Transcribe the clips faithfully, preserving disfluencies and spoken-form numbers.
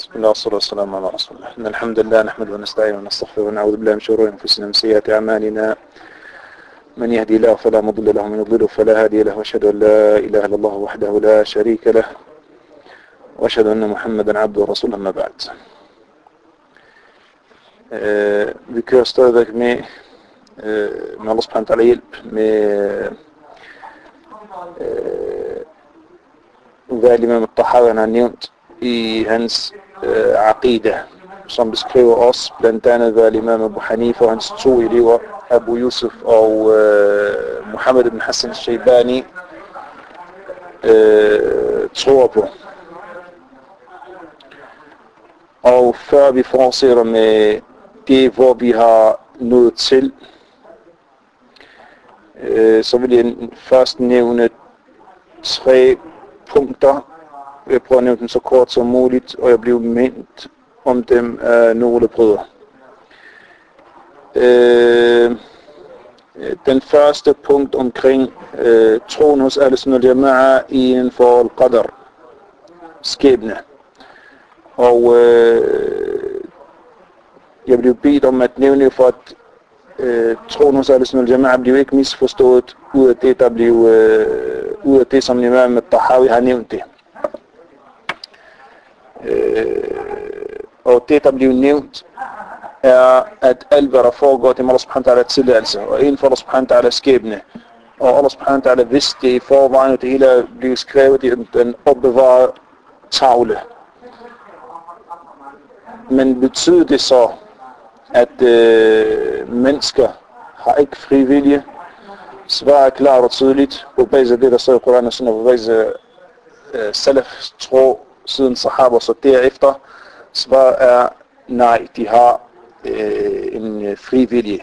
بسم الله والصلاة والسلام على رسول الله. إن الحمد لله نحمده ونستعينه ونستغفره ونعوذ بالله من شرور أنفسنا ومن سيئات أعمالنا. من يهدي الله فلا مضل له ومن يضلل فلا هادي له، وأشهد أن لا إله إلا الله وحده لا شريك له، وأشهد أن محمدا عبده ورسوله. أما بعد. Uh, vi kører stadigvæk med, uh, med Allah subhanahu wa ta'ala hjælp, med uh, hvad Imam al-Tahawi har nævnt i hans uh, aqida, som beskriver os blandt andet hvad Imam Abu Hanifa og hans to elever, Abu Yusuf og uh, Muhammad ibn Hassan al-Shaybani, uh, tror på. Og før vi fortsætter med det, hvor vi har nået til, øh, så vil jeg først nævne tre punkter. Jeg prøver at nævne dem så kort som muligt, og jeg bliver mindet om dem af nogle brødre. Øh, den første punkt omkring øh, troen hos Ahl-Sunnah wal-Jama'a inden for al-Qadr, skæbne. Og øh, jeg blev bedt om at nævne for, at øh, troen hos Ahl-Sunnah wal-Jama'a blev ikke misforstået ud af det, der blev, øh, ud af det, som Imam al-Tahawi har nævnt det. Øh, og det, der blev nævnt, er, at alt, hvad der foregår, det må Allah subhanahu wa ta'ala tilladelse, og inden for Allah subhanahu wa ta'ala skæbne. Og Allah subhanahu wa ta'ala vidste det i forvejen, og det hele blev skrevet i den opbevarede tavle. Men betyder det så, at øh, mennesker har ikke fri vilje? Svaret er klart og tydeligt på basis af det, der står i Koran og Sunnah, på basis af øh, salaf tro siden sahaba, så derefter svaret er nej, de har øh, en øh, fri vilje.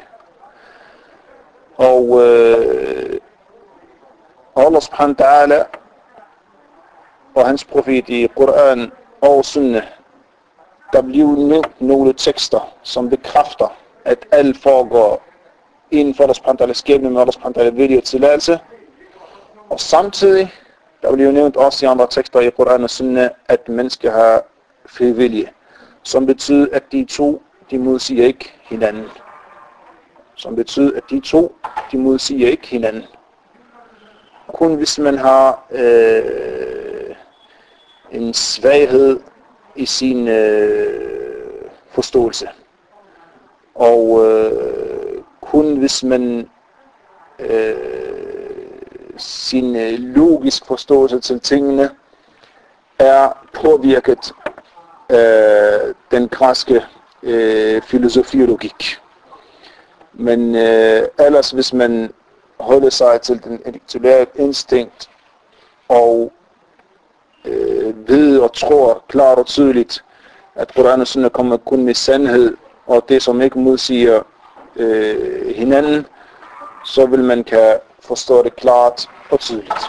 Og øh, Allah subhanahu wa ta'ala og hans profet i Koran og Sunnah, der bliver nævnt nogle tekster, som bekræfter, at alt foregår inden for Allah subhanahu wa ta'ala skæbne med Allah subhanahu wa ta'ala vilje og tilladelse. Og samtidig, der bliver nævnt også i andre tekster i Koran og Sunnah, at mennesker har fri vilje, som betyder, at de to, de modsiger ikke hinanden. Som betyder, at de to, de modsiger ikke hinanden. Kun hvis man har øh, en svaghed i sin øh, forståelse. Og øh, kun hvis man øh, sin øh, logisk forståelse til tingene er påvirket af den græske øh, filosofi og logik. Men øh, ellers hvis man holder sig til den intellektuelle instinkt og øh, ved og tror klart og tydeligt, at Koran og Sunnah kommer kun med sandhed, og det som ikke modsiger øh, hinanden, så vil man kan forstå det klart og tydeligt.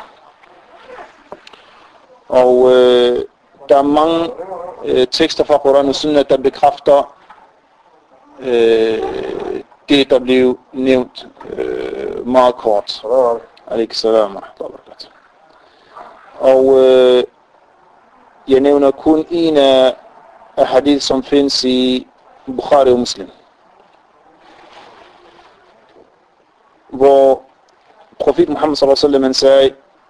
Og øh, der er mange øh, tekster fra Koran og Sunnah, der bekræfter øh, det, der blev nævnt øh, meget kort. Alaikum og øh, jeg nævner kun en af hadith, som findes i Bukhari og Muslim, hvor profet Muhammad sallallahu alaihi wasallam sagde: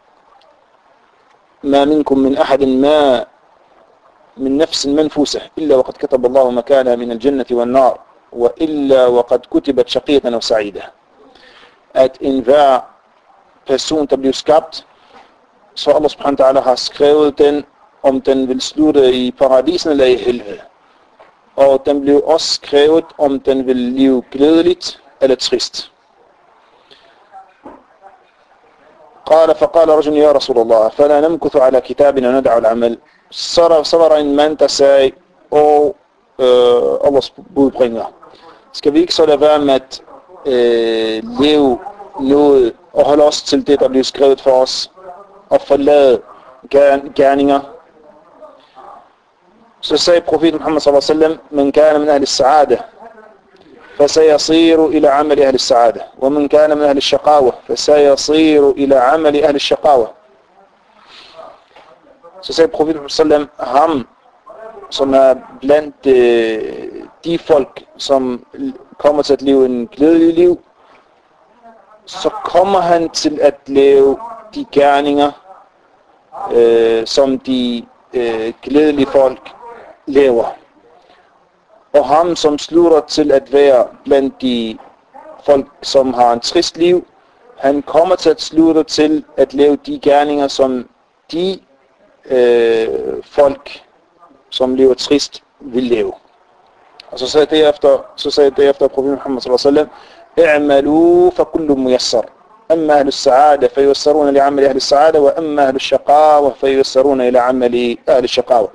"Ma minkum min ahadin ma min nafsin manfusa illa waqad kataba Allahu makanaha min al-jannati wan-nar wa illa waqad kutibat shaqiyatan aw sa'ida." At enhver person, der bliver skabt, så Allah subhanahu wa ta'ala har skrevet den, om den vil slutte i paradisen eller i helvede. Og den blev også skrevet, om den vil leve glædeligt eller trist. قال فقال رجل يا رسول الله فلا نمكث على كتابنا وندع العمل. Så der, så var der en mand, der sagde: Åh, øh, Allahs budbringer, skal vi ikke så lade være med at øh, leve noget og holde os til det, der bliver skrevet for os, og forlade gerninger? Så sagde profeten Muhammad sallallahu alaihi wasallam: "Man kana min ahli as-sa'ada فسيصير إلى عمل أهل السعادة ومن كان من أهل الشقاوة فسيصير إلى عمل أهل الشقاوة." Så sagde profeten sallallahu alaihi wasallam: "Ham som er blandt øh, de folk, som kommer til at leve en glædelig liv, så kommer han til at leve de gerninger, øh, som de øh, glædelige folk lever. Og ham, som slutter til at være blandt de folk, som har en trist liv, han kommer til at slutte til at leve de gerninger, som de øh, folk, som lever trist, vil leve. Og så sagde derefter, så sagde derefter profeten Muhammad sallallahu alaihi wasallam: "I'malu fa kullu muyassar. Amma ahlu as-sa'ada fa yuyassaruna li 'amali ahli as-sa'ada, wa amma ahlu ash-shaqawa fa yuyassaruna ila 'amali ahli ash-shaqawa."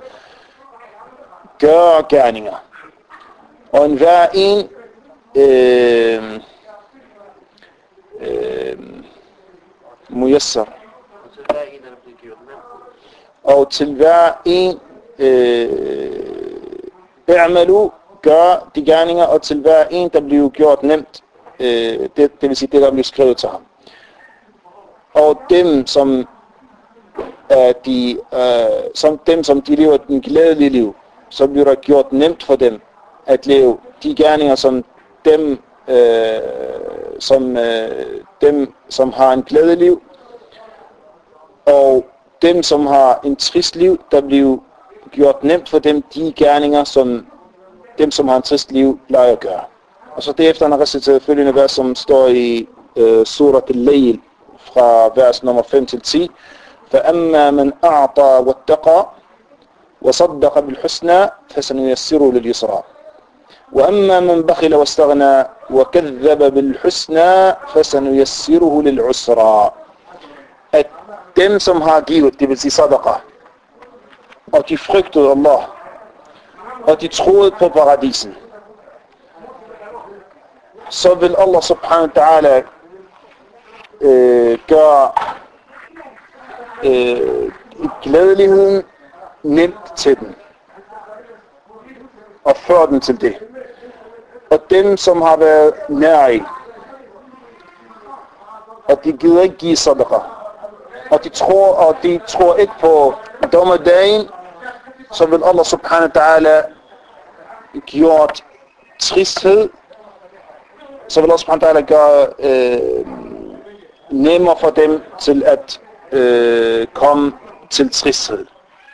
Gør gerninger. Og enhver en øh, øh, muyassar. Og til hver en i'malu, gør de gerninger, og til hver en, der bliver gjort nemt, øh, det, det vil sige det, der bliver skrevet til ham. Og dem, som er de, øh, som dem, som de lever den glædelige liv, så bliver der gjort nemt for dem at leve de gerninger, som dem, øh, som, øh, dem, som har en glædelig liv, og dem, som har en trist liv, der bliver gjort nemt for dem de gerninger, som dem, som har en trist liv, plejer at gøre. Og så derefter han har reciteret følgende vers, som står i øh, surat al-Layl, fra vers nummer fem til ti. فَأَمَّا مَنْ أَعْطَى وَاتَّقَى وَصَدَّقَ بِالْحُسْنَى فَسَنُيَسِّرُهُ لِلْيُسْرَى وَأَمَّا مَنْ بَخِلَ وَاسْتَغْنَى وَكَذَّبَ بِالْحُسْنَى فَسَنُيَسِّرُهُ لِلْعُسْرَى. At dem, som har givet, det vil sige sadaqa, og de frygtede Allah, og de troede på paradisen, så vil Allah subhanahu wa ta'ala øh, gøre øh, glædeligheden nemt til dem, og føre dem til det. Og dem, som har været nære, og de gider ikke give sadaqa, og de tror, og de tror ikke på dommedagen, så vil Allah subhanahu wa ta'ala gjort tristhed, så vil Allah subhanahu wa ta'ala gøre øh, nemmere for dem til at øh, komme til tristhed.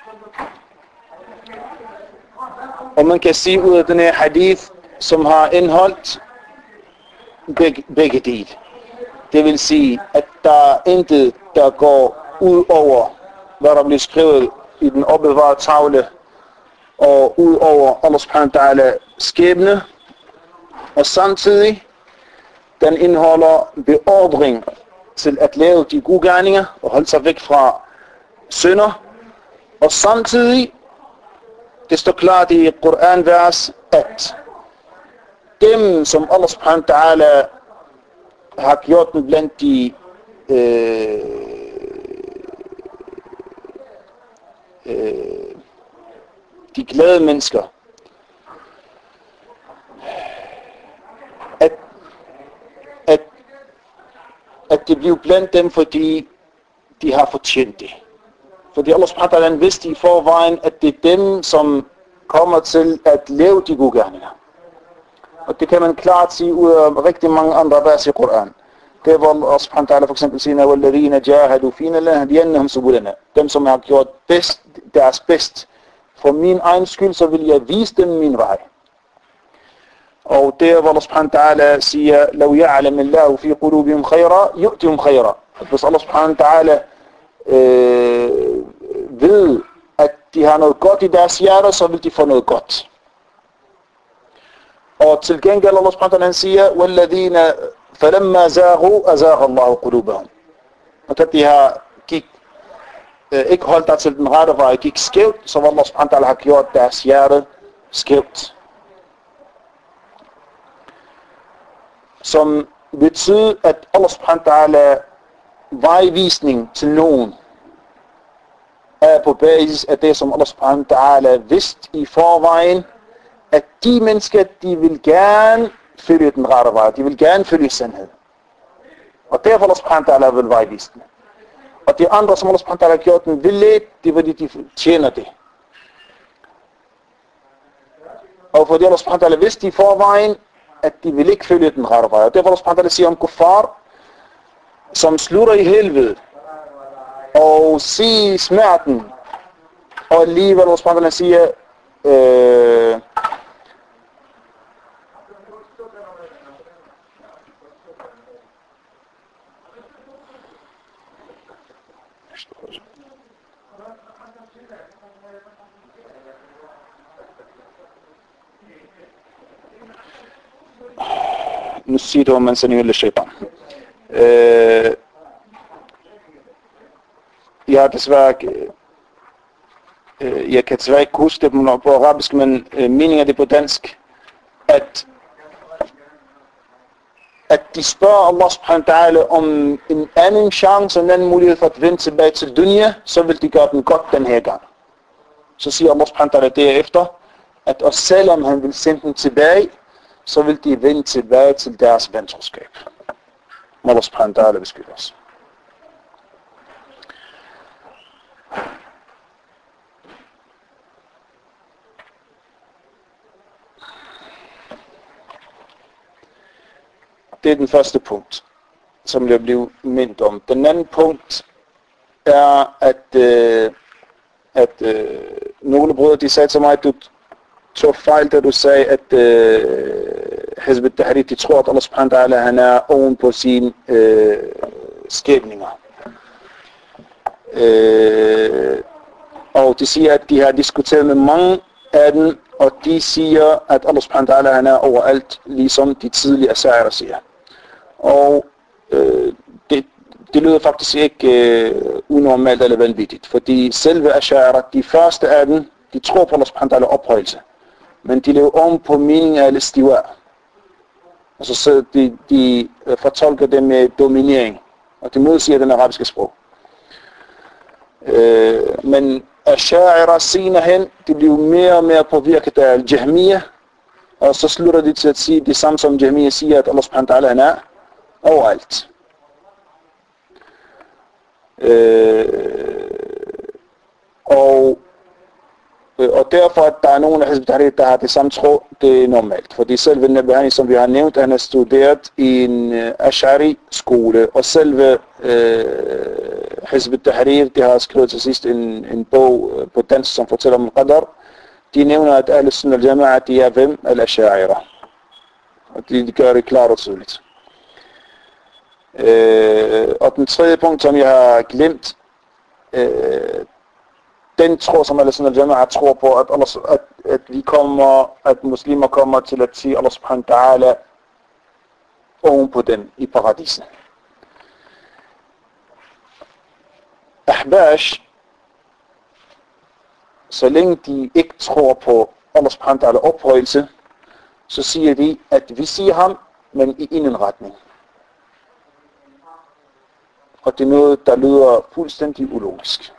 Og man kan sige ud af den her hadith, som har indholdt begge, begge dele. Det vil sige, at der er intet, der går ud over, hvad der bliver skrevet i den opbevarede tavle, og ud over Allah subhanahu wa ta'ala skæbne, og samtidig den indeholder beordring til at lave de gode gerninger og holde sig væk fra synder, og samtidig det står klart i Koran-vers, at dem, som Allah subhanahu wa ta'ala har gjort dem blandt de øh, øh, de glade mennesker, at, at, at det bliver blandt dem, fordi de har fortjent det. Fordi Allah subhanahu wa ta'ala vidste i forvejen, at det er dem, som kommer til at leve de gode gerninger. Og det kan man klart sige ud af rigtig mange andre vers i Koran. Det er, hvor Allah subhanahu wa ta'ala for eksempel siger, وَالَّذِينَ جَاهَدُوا فِينَا لَنَهْدِيَنَّهُمْ سُبُلَنَا. Dem, som har gjort bedst, deres bedst. For min egen skyld, så vil jeg vise dem min vej. Og det er, hvor Allah subhanahu wa ta'ala siger, لَوْ يَعْلَمِ اللَّهُ فِي قُلُوبِهِمْ خَيْرًا يُؤْتِهُمْ خَيْرًا. Hvis Allah subhanahu wa ta'ala øh, ved, at de har noget godt i deres hjerter, så vil de få noget godt. Og til gengæld Allah subhanahu wa ta'ala siger, وَالَّذِينَ فَلَمَّا زَاغُوا أَزَاغَ اللَّهُ قُلُوبَهُمْ. Og at de har gik, øh, ikke holdt der til den rette vej, gik skævt, så Allah subhanahu wa ta'ala har gjort deres hjerte skævt. Som betyder, at Allah subhanahu wa ta'ala vejvisning til nogen er på basis af det, som Allah subhanahu wa ta'ala vidste i forvejen, at de mennesker, de vil gerne følge den rette vej, de vil gerne følge sandhed. Og derfor Allah subhanahu wa ta'ala vil vejvise den. Og de andre, som Allah subhanahu wa ta'ala har gjort den villet, det er fordi de tjener det. og fordi Allah subhanahu wa ta'ala vidste i forvejen, at de vil ikke følge den rette vej. Og derfor Allah subhanahu wa ta'ala siger om kuffar, som slutter i helvede, og se smerten, og alligevel Allah subhanahu wa ta'ala siger, øh, نسيته من سنيول للشيطان. Øh, jeg har desværre øh, jeg kan desværre ikke huske det på arabisk, men øh, meningen er det på dansk, at at de spørger Allah subhanahu wa ta'ala om en anden chance, en anden mulighed for at vende tilbage til dunya, så vil de gøre den godt den her gang. Så siger Allah subhanahu wa ta'ala derefter, at også selvom han vil sende dem tilbage, så vil de vende tilbage til deres ventroskab. Allah subhanahu wa ta'ala beskytter os. Det er den første punkt, som jeg blev mindet om. Den anden punkt er, at, øh, at øh, nogle brødre, de sagde til mig, at du tog fejl, da du sagde, at øh, Hizb ut-Tahrir, de tror, at Allah subhanahu wa ta'ala, han er oven på sine øh, skæbninger. Øh, og de siger, at de har diskuteret med mange af dem, og de siger, at Allah subhanahu wa ta'ala, han er overalt, ligesom de tidligere ash'ari siger. Og øh, det, det lyder faktisk ikke øh, unormalt eller vanvittigt, fordi selve ash'ari, de første af dem, de tror på Allah subhanahu wa ta'ala ophøjelse, men de lever om på meningen af al-istiwa. Altså så de, de fortolker det med dominering, og det modsiger den arabiske sprog. Øh, men ash'ari senere hen, de bliver mere og mere påvirket af al-Jahmiyyah, og så slutter de til at sige det samme som Jahmiyyah siger, at Allah subhanahu wa ta'ala han er overalt. Øh, og, og derfor, at der er nogen af Hizb ut-Tahrir, der har det samme tro, det er normalt. Fordi selve Nabhani, som vi har nævnt, han har studeret i en uh, Ash'ari-skole, og selve uh, Hizb ut-Tahrir, de har skrevet til sidst en, en bog uh, på dansk, som fortæller om Qadar. De nævner, at Ahl Sunnah al-Jama'a, de er hvem? Al-Ash'ari. Og de, de gør det klart og tydeligt. Øh, og den tredje punkt, som jeg har glemt, øh, den tror, som Ahl Sunnah al-Jama'a tror på, at, Allah, at, at vi kommer, at muslimer kommer til at sige Allah subhanahu wa ta'ala oven på dem i paradisen. Ahbash, så længe de ikke tror på Allah subhanahu wa ta'ala ophøjelse, så siger de, at vi siger ham, men i en retning. Og det er noget, der lyder fuldstændig ulogisk.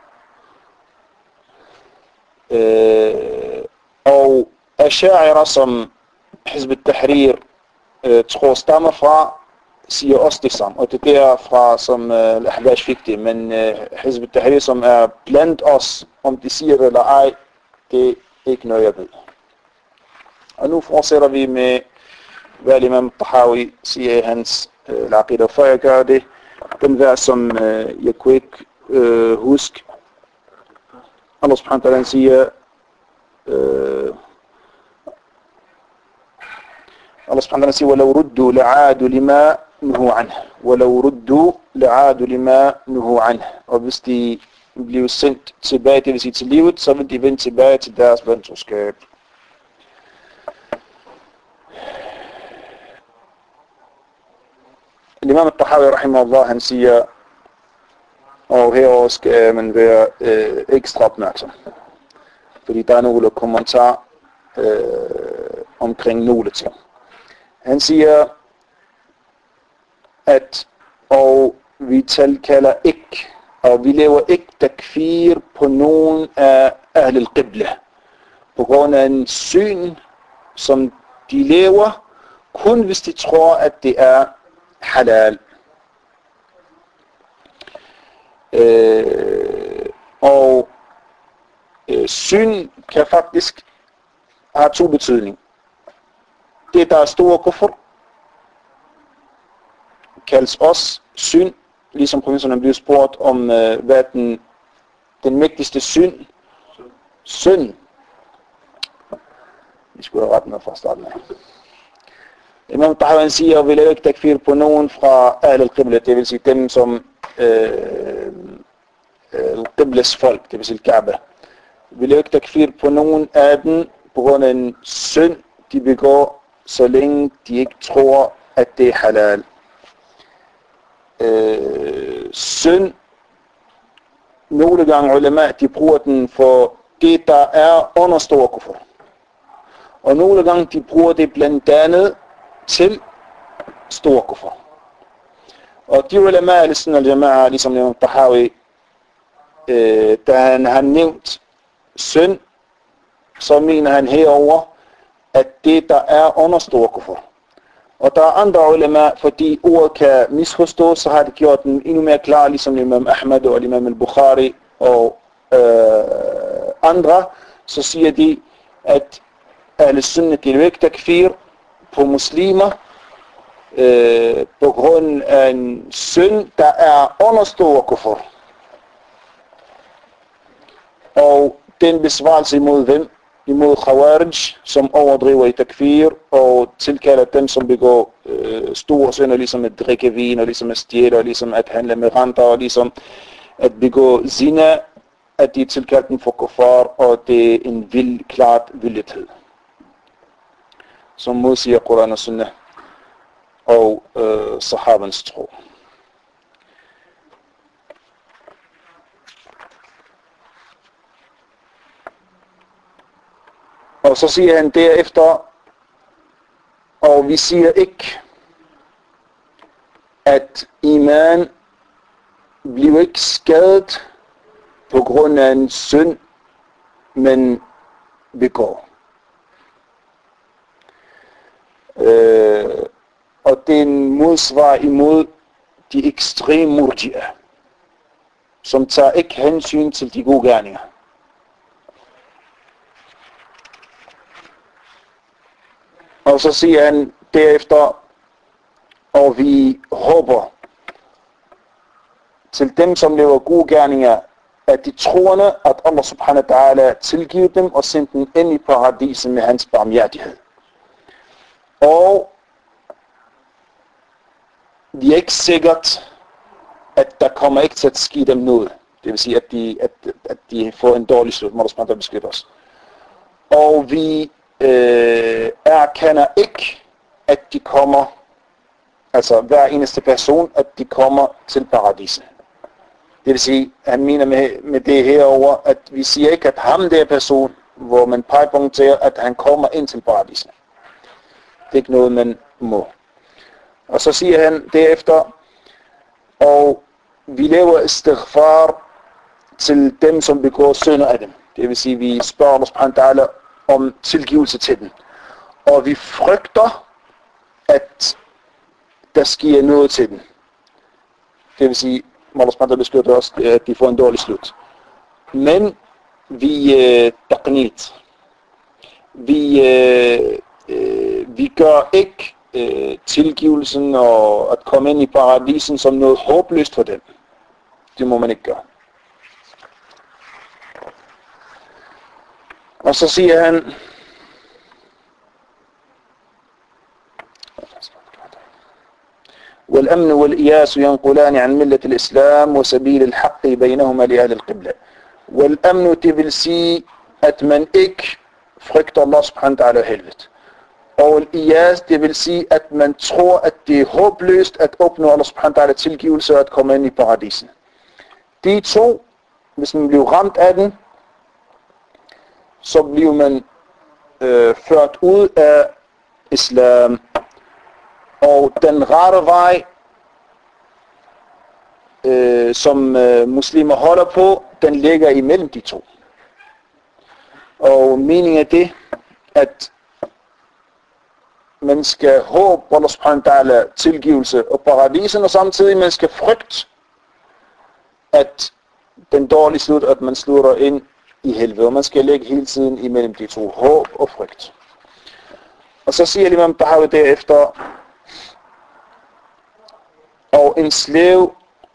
Øh, og ash'ari, som Hizb ut-Tahrir øh, tror stammer fra, siger også det samme. Og det er derfra, som øh, Ahbash fik det. Men øh, Hizb ut-Tahrir, som er blandt os, om de siger det eller ej, det er ikke noget, jeg ved. Og nu fortsætter vi med, hvad Imam Tahawi siger i hans øh, Al-Aqidah. Før jeg gør det, den vers, som øh, jeg kunne ikke øh, huske. Allah subhanahu wa ta'ala siger, øh, Allah subhanahu wa ta'ala siger, وَلَوْ رُدُّوا لَعَادُوا لِمَا نُهُوا عَنْهُ وَلَوْ رُدُّوا لَعَادُوا لِمَا نُهُوا عَنْهُ. Og hvis de bliver sendt tilbage, det vil sige til livet, så vil de vende tilbage til deres ventroskab. Imam al-Tahawi rahimahullah, han siger, og herover skal man være øh, ekstra opmærksom, fordi der er nogle kommentarer øh, omkring nogle ting. Han siger, at og vi kalder ikke, og vi laver ikke takfir på nogen af Ahl al-Qibla, på grund af en syn, som de lever, kun hvis de tror, at det er halal. Øh, og øh, syn kan faktisk har to betydning. Det, der er store kufr, kaldes også synd, ligesom professoren blev spurgt om, øh, hvad den, den mægtigste synd, synd. Vi skulle have ret med fra starten af. Imam Tahawi siger, vi laver ikke takfir på nogen fra Ahl al-Qibla, det vil sige dem som øh, al-Qiblas folk, det vil sige Kaaba. Vi laver ikke takfir på nogen af dem på grund af en synd, de begår, så længe de ikke tror, at det er halal. Øh, synd, nogle gange ulema, de bruger den for det, der er under stor kufr. Og nogle gange, de bruger det blandt andet til stor kufr. Og de ulema al-Sunnah al-Jama'a, ligesom Imam Tahawi, øh, da han har nævnt synd, så mener han herover, at det, der er under stor kufr. Og der er andre ulema, fordi ordet kan misforstås, så har det gjort den endnu mere klar, ligesom Imam Ahmad og Imam al-Bukhari og øh, andre, så siger de, at Ahl-Sunnah vil ikke takfir på muslimer øh, på grund af en synd, der er under stor kufr. Og den besvarelse imod hvem? Imod Khawarij, som overdriver i takfir og tilkalder dem, som begår øh, store synder, ligesom at drikke vin, og ligesom at stjæle, og ligesom at handle med renter, og ligesom at begå zina, at de tilkalder dem for kuffar, og det er en vild, klart vildhed, som modsiger Koran og Sunnah og øh, sahabans tro. Og så siger han derefter, og vi siger ikke, at iman bliver ikke skadet på grund af en synd, men begår. Øh, og det er en modsvar imod de ekstreme murji'a, som tager ikke hensyn til de gode gerninger. Og så siger han derefter, og vi håber til dem, som lever gode gerninger, at de troende, at Allah subhanahu wa ta'ala tilgiver dem og sender dem ind i paradiset med hans barmhjertighed. Og det er ikke sikkert, at der kommer ikke til at ske dem noget. Det vil sige, at de, at, at de får en dårlig slut, må Allah subhanahu wa ta'ala beskytte os. Og vi øh, erkender ikke, at de kommer, altså hver eneste person, at de kommer til paradiset. Det vil sige, han mener med, med det herover, at vi siger ikke, at ham der person, hvor man peger at han kommer ind til paradiset. Det er ikke noget, man må. Og så siger han derefter, og vi laver istighfar til dem, som begår synder af dem. Det vil sige, vi spørger Allah subhanahu wa ta'ala om tilgivelse til dem. Og vi frygter, at der sker noget til dem. Det vil sige, Allah subhanahu wa ta'ala beskytter os, at de får en dårlig slut. Men vi øh, taqnit. Vi, øh, øh, vi gør ikke øh, tilgivelsen og at komme ind i paradisen som noget håbløst for dem. Det må man ikke gøre. Og så siger han, والأمن والإياس ينقلان عن ملة الإسلام وسبيل الحق بينهما لأهل القبلة. والأمن det vil sige, at man ikke frygter Allah subhanahu wa ta'ala helvede. Og الإياس det vil sige, at man tror, at det er håbløst at opnå Allah subhanahu wa ta'ala tilgivelse og at komme ind i paradisen. De to, hvis man bliver ramt af den, så bliver man øh, ført ud af islam. Og den rette vej, øh, som øh, muslimer holder på, den ligger imellem de to. Og meningen er det, at man skal håbe på Allah subhanahu wa ta'ala tilgivelse og paradisen, og samtidig man skal frygte, at den dårlige slut, at man slutter ind i helvede. Og man skal lægge hele tiden imellem de to, håb og frygt. Og så siger Imam Tahawi derefter, og en slave,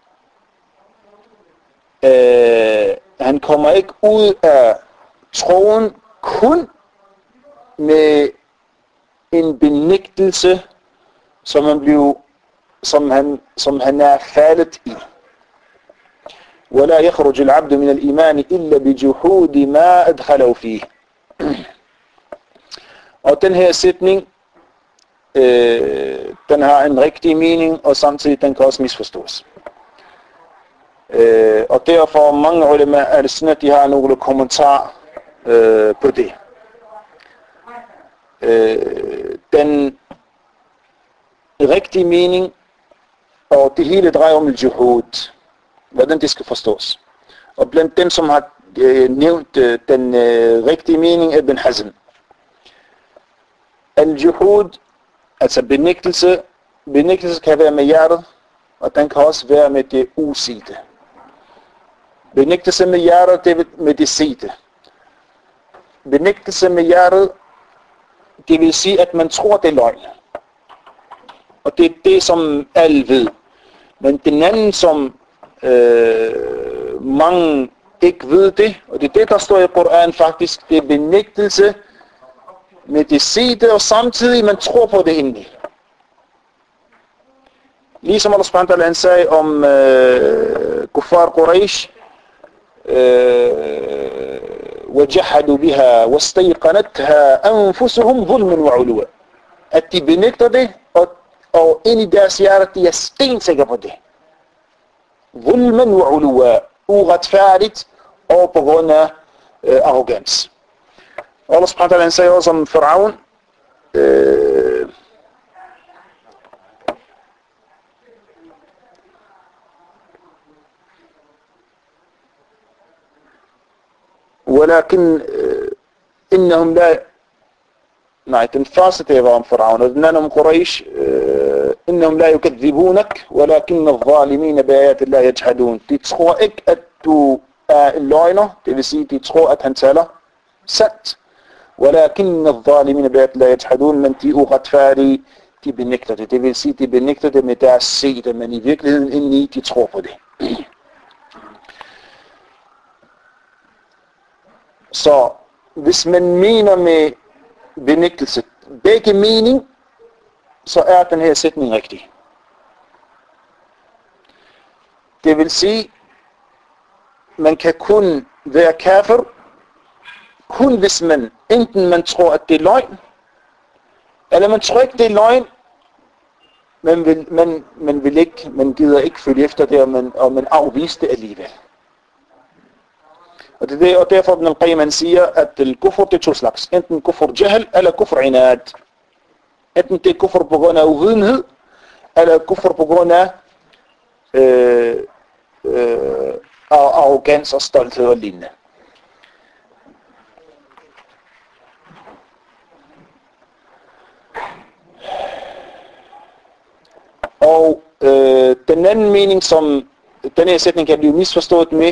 øh, han kommer ikke ud af troen kun med en benægtelse, som han, blev, som han, som han er faldet i. ولا يخرج العبد من الإيمان إلا بجحود ما أدخله فيه. Og den her sætning, øh, den har en rigtig mening, og samtidig den kan også misforstås. Øh, og derfor mange ulema al-sunnah, de har nogle kommentarer øh, på det. Øh, den rigtige mening, og det hele drejer om al-juhud, hvordan det skal forstås. Og blandt dem, som har øh, nævnt øh, den øh, rigtige mening, er Ibn Hazm. Al-juhud, altså benægtelse, benægtelse kan være med hjertet, og den kan også være med det usigte. Benægtelse med hjertet, det er med det sigte. Benægtelse med hjertet, det vil sige, at man tror, det er løgn. Og det er det, som alle ved. Men den anden, som øh, mange ikke ved det, og det er det, der står i Koran faktisk, det er benægtelse med det sigte, og samtidig man tror på det egentlig. Ligesom Allah subhanahu wa ta'ala sagde om øh, kuffar Quraysh, وَجَحَدُوا بِهَا وَاسْتَيْقَنَتْهَا أَنفُسُهُمْ ظُلْمًا وَعُلُوًا. At de benægter det, og, og ind i deres hjerte, de er stensikre på det. ظُلْمًا وَعُلُوًا. Uretfærdigt og på grund af øh, arrogans. Allah subhanahu wa ta'ala sagde også om Faraon, øh, ولكن إنهم لا nej, den første det var om Faraon, og den anden om Quraysh, إنهم لا يكذبونك ولكن الظالمين بآيات الله يجحدون. De tror ikke, at du er en løgner, det vil sige, de tror, at han taler sandt. ولكن الظالمين بآيات الله يجحدون, men de uretfærdige, de benægter det. Det vil sige, de benægter det med deres sigte, men i virkeligheden indeni, de tror på det. Så hvis man mener med benægtelse begge mening, så er den her sætning rigtig. Det vil sige, man kan kun være kafir, kun hvis man enten man tror, at det er løgn, eller man tror ikke, det er løgn, men vil, man, man vil ikke, man gider ikke følge efter det, og man, og man afviser det alligevel. Og, det er, og derfor Ibn al-Qayyim han siger, at al-kufr det er to slags. Enten kufr jahl, eller kufr inad. Enten det er kufr på grund af uvidenhed, eller kufr på grund af øh, øh, arrogans og stolthed og lignende. Og øh, den anden mening, som den her sætning kan blive misforstået med,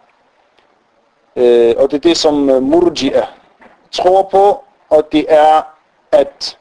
øh, og det er det, som murji'a tror på, og det er, at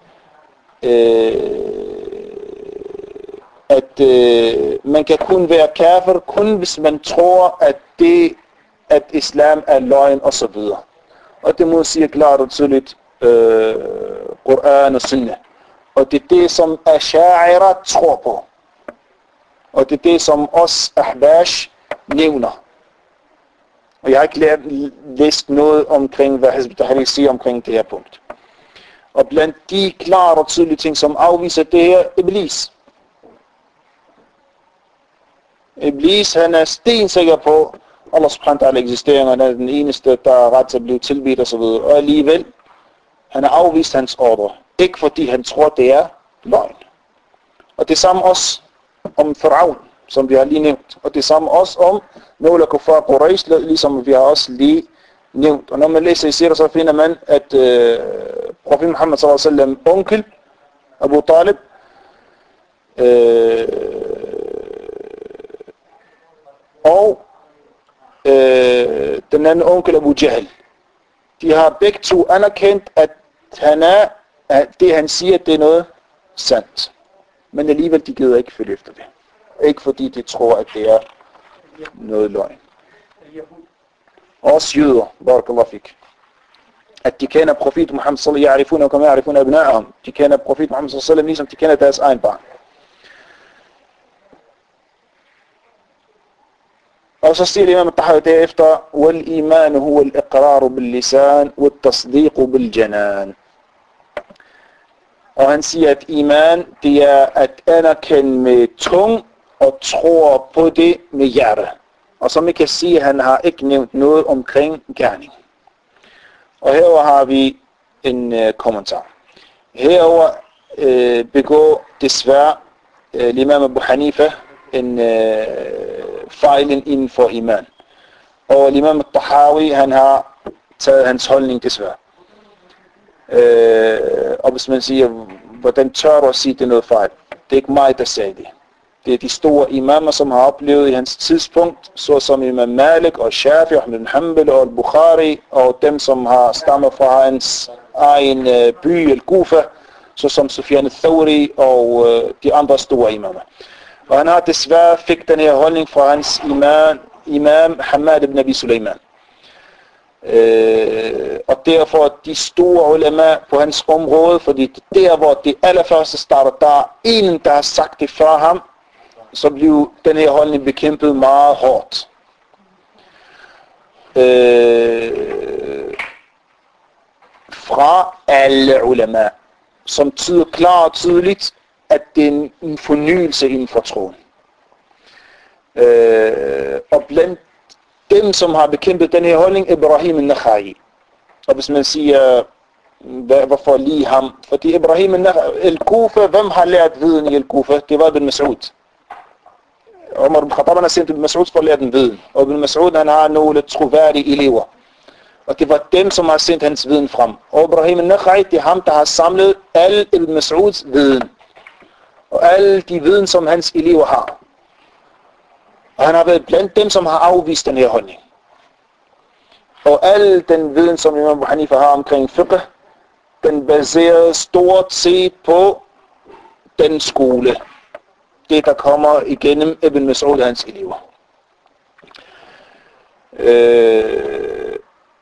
øh, at øh, man kan kun være kafir, kun hvis man tror, at det, at islam er løgn og så videre. Og det må sige klart og tydeligt øh, Koran og Sunnah. Og det er det, som Asha'ira tror på. Og det er det, som os Ahbash nævner. Og jeg har ikke lært, læst noget omkring, hvad Hizb ut-Tahrir siger omkring det her punkt. Og blandt de klare og tydelige ting, som afviser det her, Iblis. Iblis, han er stensikker på, Allah subhanahu wa ta'ala eksisterer, han er den eneste, der er ret til at blive tilbedt og så videre. Og alligevel, han har afvist hans ordre. Ikke fordi han tror, det er løgn. Og det samme også om Faraon, som vi har lige nævnt. Og det samme også om nogle kuffar Quraysh, ligesom vi har også lige nævnt. Og når man læser i Sirah, så finder man, at øh, Profet Muhammad sallallahu alaihi wasallam onkel, Abu Talib, øh, og øh, den anden onkel Abu Jahl. De har begge to anerkendt, at, han er, at det han siger, det er noget sandt. Men alligevel, de gider ikke følge efter det. Ikke fordi de tror, at det er noget løgn. Også jøder, barakallahu fik. At de kender profeten Muhammed sallallahu alaihi wasallam, og yarifuna abna'ahum. De kender profeten Muhammed sallallahu alaihi wasallam, ligesom de kender deres egen barn. Og så siger Imam al-Tahawi derefter, وَالْإِيمَانُ هُوَ الْإِقْرَارُ بِاللِّسَانِ وَالتَّصْدِيقُ بِالْجَنَانِ. Og han siger, at iman, det er at anerkende med tung og tror på det med hjerte. Og som I kan sige, han har ikke nævnt noget omkring gerning. Og herover har vi en uh, kommentar. Herover uh, begår desværre uh, Imam Abu Hanifa en uh, fejlen inden for iman. Og Imam al-Tahawi, han har taget hans holdning desværre. Uh, og hvis man siger, hvordan tør du at sige, det er noget fejl? Det er ikke mig, der sagde det. Det er de store imamer, som har oplevet i hans tidspunkt, såsom Imam Malik og Shafi, Ahmed bin Hanbal og al-Bukhari, og dem, som har stammet fra hans egen uh, by, al-Kufa, såsom Sufyan al-Thawri og uh, de andre store imamer. Og han har desværre fik den her holdning fra hans imam, imam Hamad ibn Abi Sulaiman. Uh, og derfor de store ulema på hans område, fordi der hvor det allerførste starter, der er en, der har sagt det fra ham, så blev den her holdning bekæmpet meget hårdt. Uh, fra alle ulema, som tyder klart og tydeligt, at det er en fornyelse inden for troen. Uh, og blandt dem, som har bekæmpet den her holdning, Ibrahim al-Nakhai. Og hvis man siger, hvorfor lige ham? Fordi Ibrahim al-Kufa, hvem har lært viden i al-Kufa? Det var Ibn Mas'ud. Umar ibn Khattab har sendt Ibn Mas'ud for at lære den viden. Og Ibn Mas'ud, han har nogle troværdige elever. Og det var dem, som har sendt hans viden frem. Og Ibrahim al-Nakhai, det er ham, der har samlet al Ibn Mas'uds viden. Og alle de viden, som hans elever har. Og han har været blandt dem, som har afvist den her holdning. Og al den viden, som Imam Abu Hanifa har omkring fiqh, den baserer stort set på den skole. Det, der kommer igennem Ibn Mas'ud og hans elever. Øh,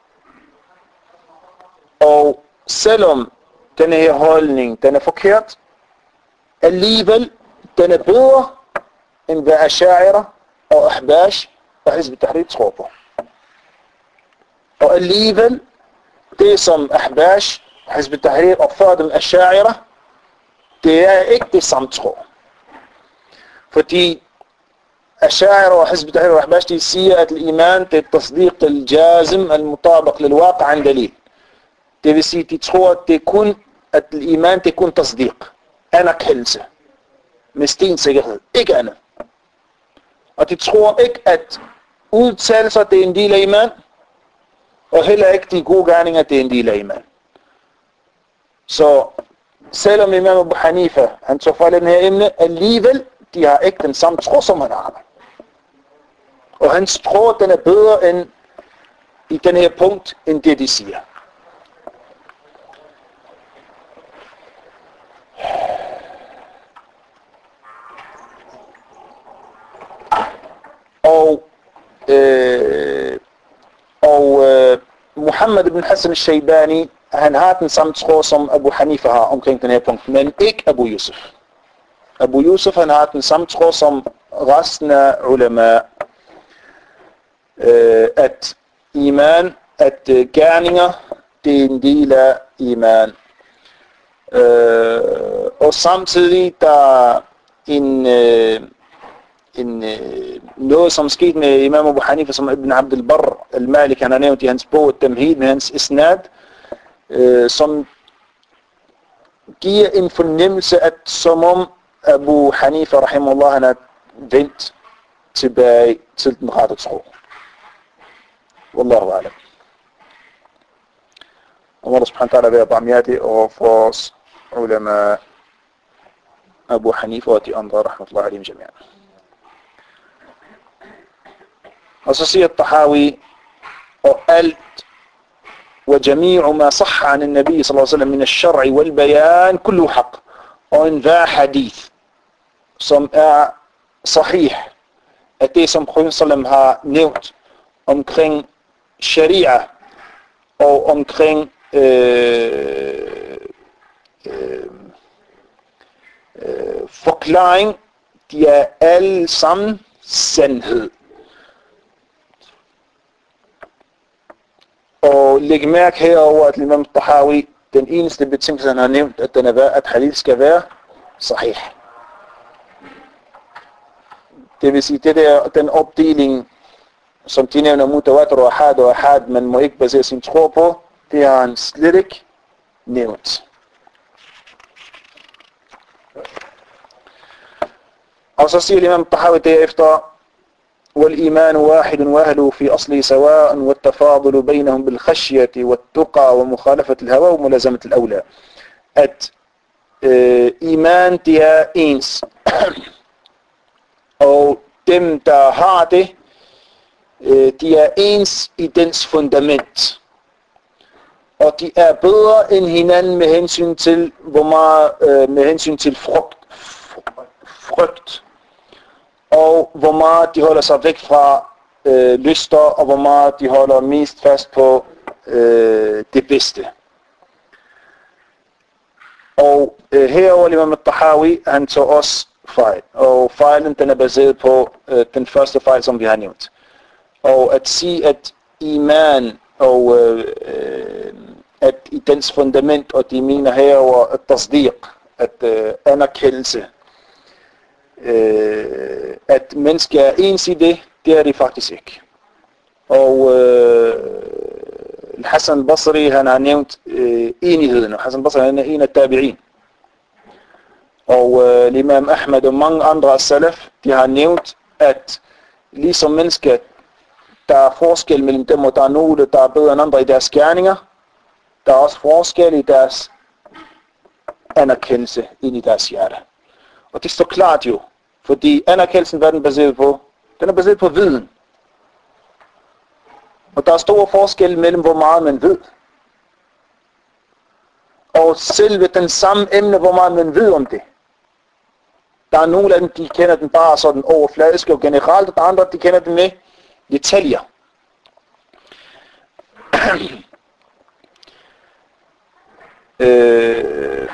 og selvom denne her holdning, den er forkert, alligevel, den er bedre, end hvad Ash'a'ira og Ahbash og Hizb ut-Tahrir tror på. Og alligevel, det som Ahbash, Hizb ut-Tahrir og før dem Ash'a'ira, det er ikke det samme tro. Fordi Ash'a'ira og Hizb ut-Tahrir og Ahbash, de siger, at iman det er tasdiq al-jazim al-mutabaq lil-waqi' an dalil. Det vil sige, de tror, at det er kun, at iman det er kun tasdiq, anerkendelse, med stensikkerhed, ikke andet. Og de tror ikke, at udtalelser det er en del af iman, og heller ikke de gode gerninger det er en del af iman. Så selvom Imam Abu Hanifa, han tog fra den her emne, alligevel, de har ikke den samme tro, som han har. Og hans tro, den er bedre end i den her punkt, end det de siger. Og, øh, og øh, Muhammad ibn Hassan al-Shaybani, han har den samme tro, som Abu Hanifa har omkring den her punkt, men ikke Abu Yusuf. Abu Yusuf, han har den samme tro som resten af ulema, øh, at iman, at øh, gerninger, det er en del af iman. Øh, og samtidig, der er en... Øh, En, øh, noget som skete med Imam Abu Hanifa, som Ibn Abd al-Barr al-Malik, han har nævnt i hans bog, Tamhid, med hans isnad, øh, som giver en fornemmelse, at som om Abu Hanifa, rahimahullah, han har vendt tilbage til den rette tro. Wallahu alam. Allah subhanahu wa ta'ala være barmhjertig over for os ulema Abu Hanifa og de andre, rahmatullah alayhim jami'an. Og så siger Tahawi, og alt وجميع ما صح عن النبي صلى الله عليه وسلم من الشرع والبيان كله حق. Og enhver hadith, som er sahih, at det som Profeten sallam har nævnt omkring sharia og omkring øh, øh, øh, forklaring, de er alle sammen sandhed. Og læg mærke herover, at Imam Tahawi, den eneste betingelse han har nævnt, at, den er, at hadith skal være sahih. Det vil sige, det der, den opdeling, som de nævner mutawatir og ahad og ahad, man må ikke basere sin tro på, det har han slet ikke nævnt. Og så siger Imam Tahawi derefter, والإيمان واحد وأهله في أصله سواء والتفاضل بينهم بالخشية والتقى ومخالفة الهوى وملازمة الأولى. At øh, iman, det er ens. Og dem, der har det, øh, de er ens i dens fundament. Og de er bedre end hinanden med hensyn til, hvor meget, øh, med hensyn til frygt, frygt. Og hvor meget de holder sig væk fra øh, lyster, og hvor meget de holder mest fast på øh, det bedste. Og øh, herover Imam Tahawi, han tog også fejl. Og fejlen, den er baseret på øh, den første fejl, som vi har nævnt. Og at sige, at iman og øh, øh, at i dens fundament, og de mener herover at tasdiq, at øh, anerkendelse, øh, at mennesker er ens i det, det er de faktisk ikke. Og øh, Hassan Basri, han har nævnt øh, enigheden, og Hassan Basri, han er en af tabi'in. Og øh, Imam Ahmed og mange andre af salaf, de har nævnt, at ligesom mennesker, der er forskel mellem dem, og der er nogle, der er bedre end andre i deres gerninger, der er også forskel i deres anerkendelse ind i deres hjerte. Og det står klart jo, fordi anerkendelsen, hvad er den baseret på? Den er baseret på viden. Og der er store forskel mellem, hvor meget man ved. Og selve den samme emne, hvor meget man ved om det. Der er nogle af dem, de kender den bare sådan overfladisk og generelt, og der er andre, de kender den med detaljer. øh...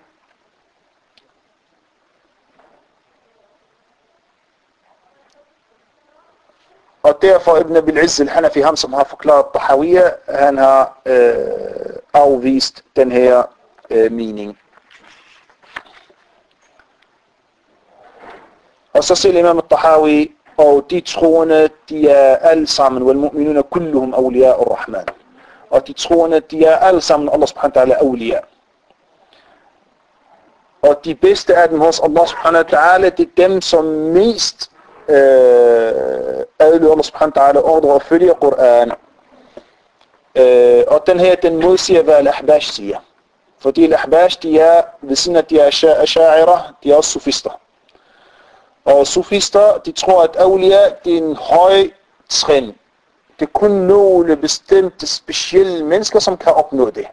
Og derfor Ibn Abil Izz al-Hanafi, ham som har forklaret Tahawiyya, han har øh, afvist den her øh, mening. Og så siger Imam al-Tahawi, og de troende, de er alle sammen, wal-mu'minuna kulluhum awliya ar-Rahman. Og de troende, de er alle sammen Allah subhanahu wa ta'ala awliya. Og de bedste af dem hos Allah subhanahu wa ta'ala, det er dem, som mest øh, adlyder Allah subhanahu wa ta'ala ordre og følger Koran. Øh, og den her, den modsiger, hvad al-Ahbash siger. Fordi al-Ahbash, de er, ved siden af de er asha'ira, de er også sufister. Og sufister, de tror, at awliya, det er en høj trin. Det er kun nogle bestemte, specielle mennesker, som kan opnå det.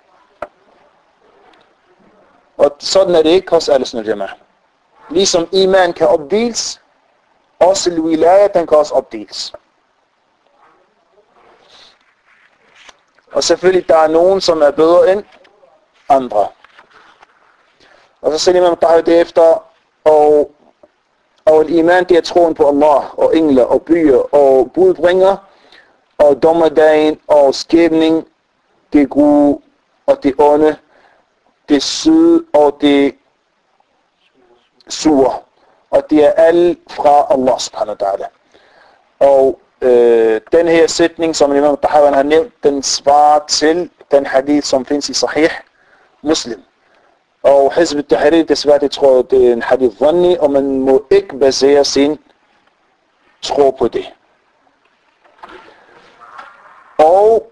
Og sådan er det ikke hos Ahl Sunnah Jama'ah. Ligesom iman kan opdeles, også al-wilaya, den kan også opdeles. Og selvfølgelig, der er nogen, som er bedre end andre. Og så siger man der derefter, og Og iman, det er troen på Allah, og engler, og byer, og budbringer, og dommerdagen, og skæbning, det gode, og det onde, det søde, og det sure. Og det er alt fra Allah subhanahu wa ta'ala. Og øh, den her sætning, som Imam Tahawi har nævnt, den svarer til den hadith, som findes i Sahih Muslim. Og Hizb al-Tahrir, desværre, det tror jeg, det er en hadith dhanni, og man må ikke basere sin tro på det. Og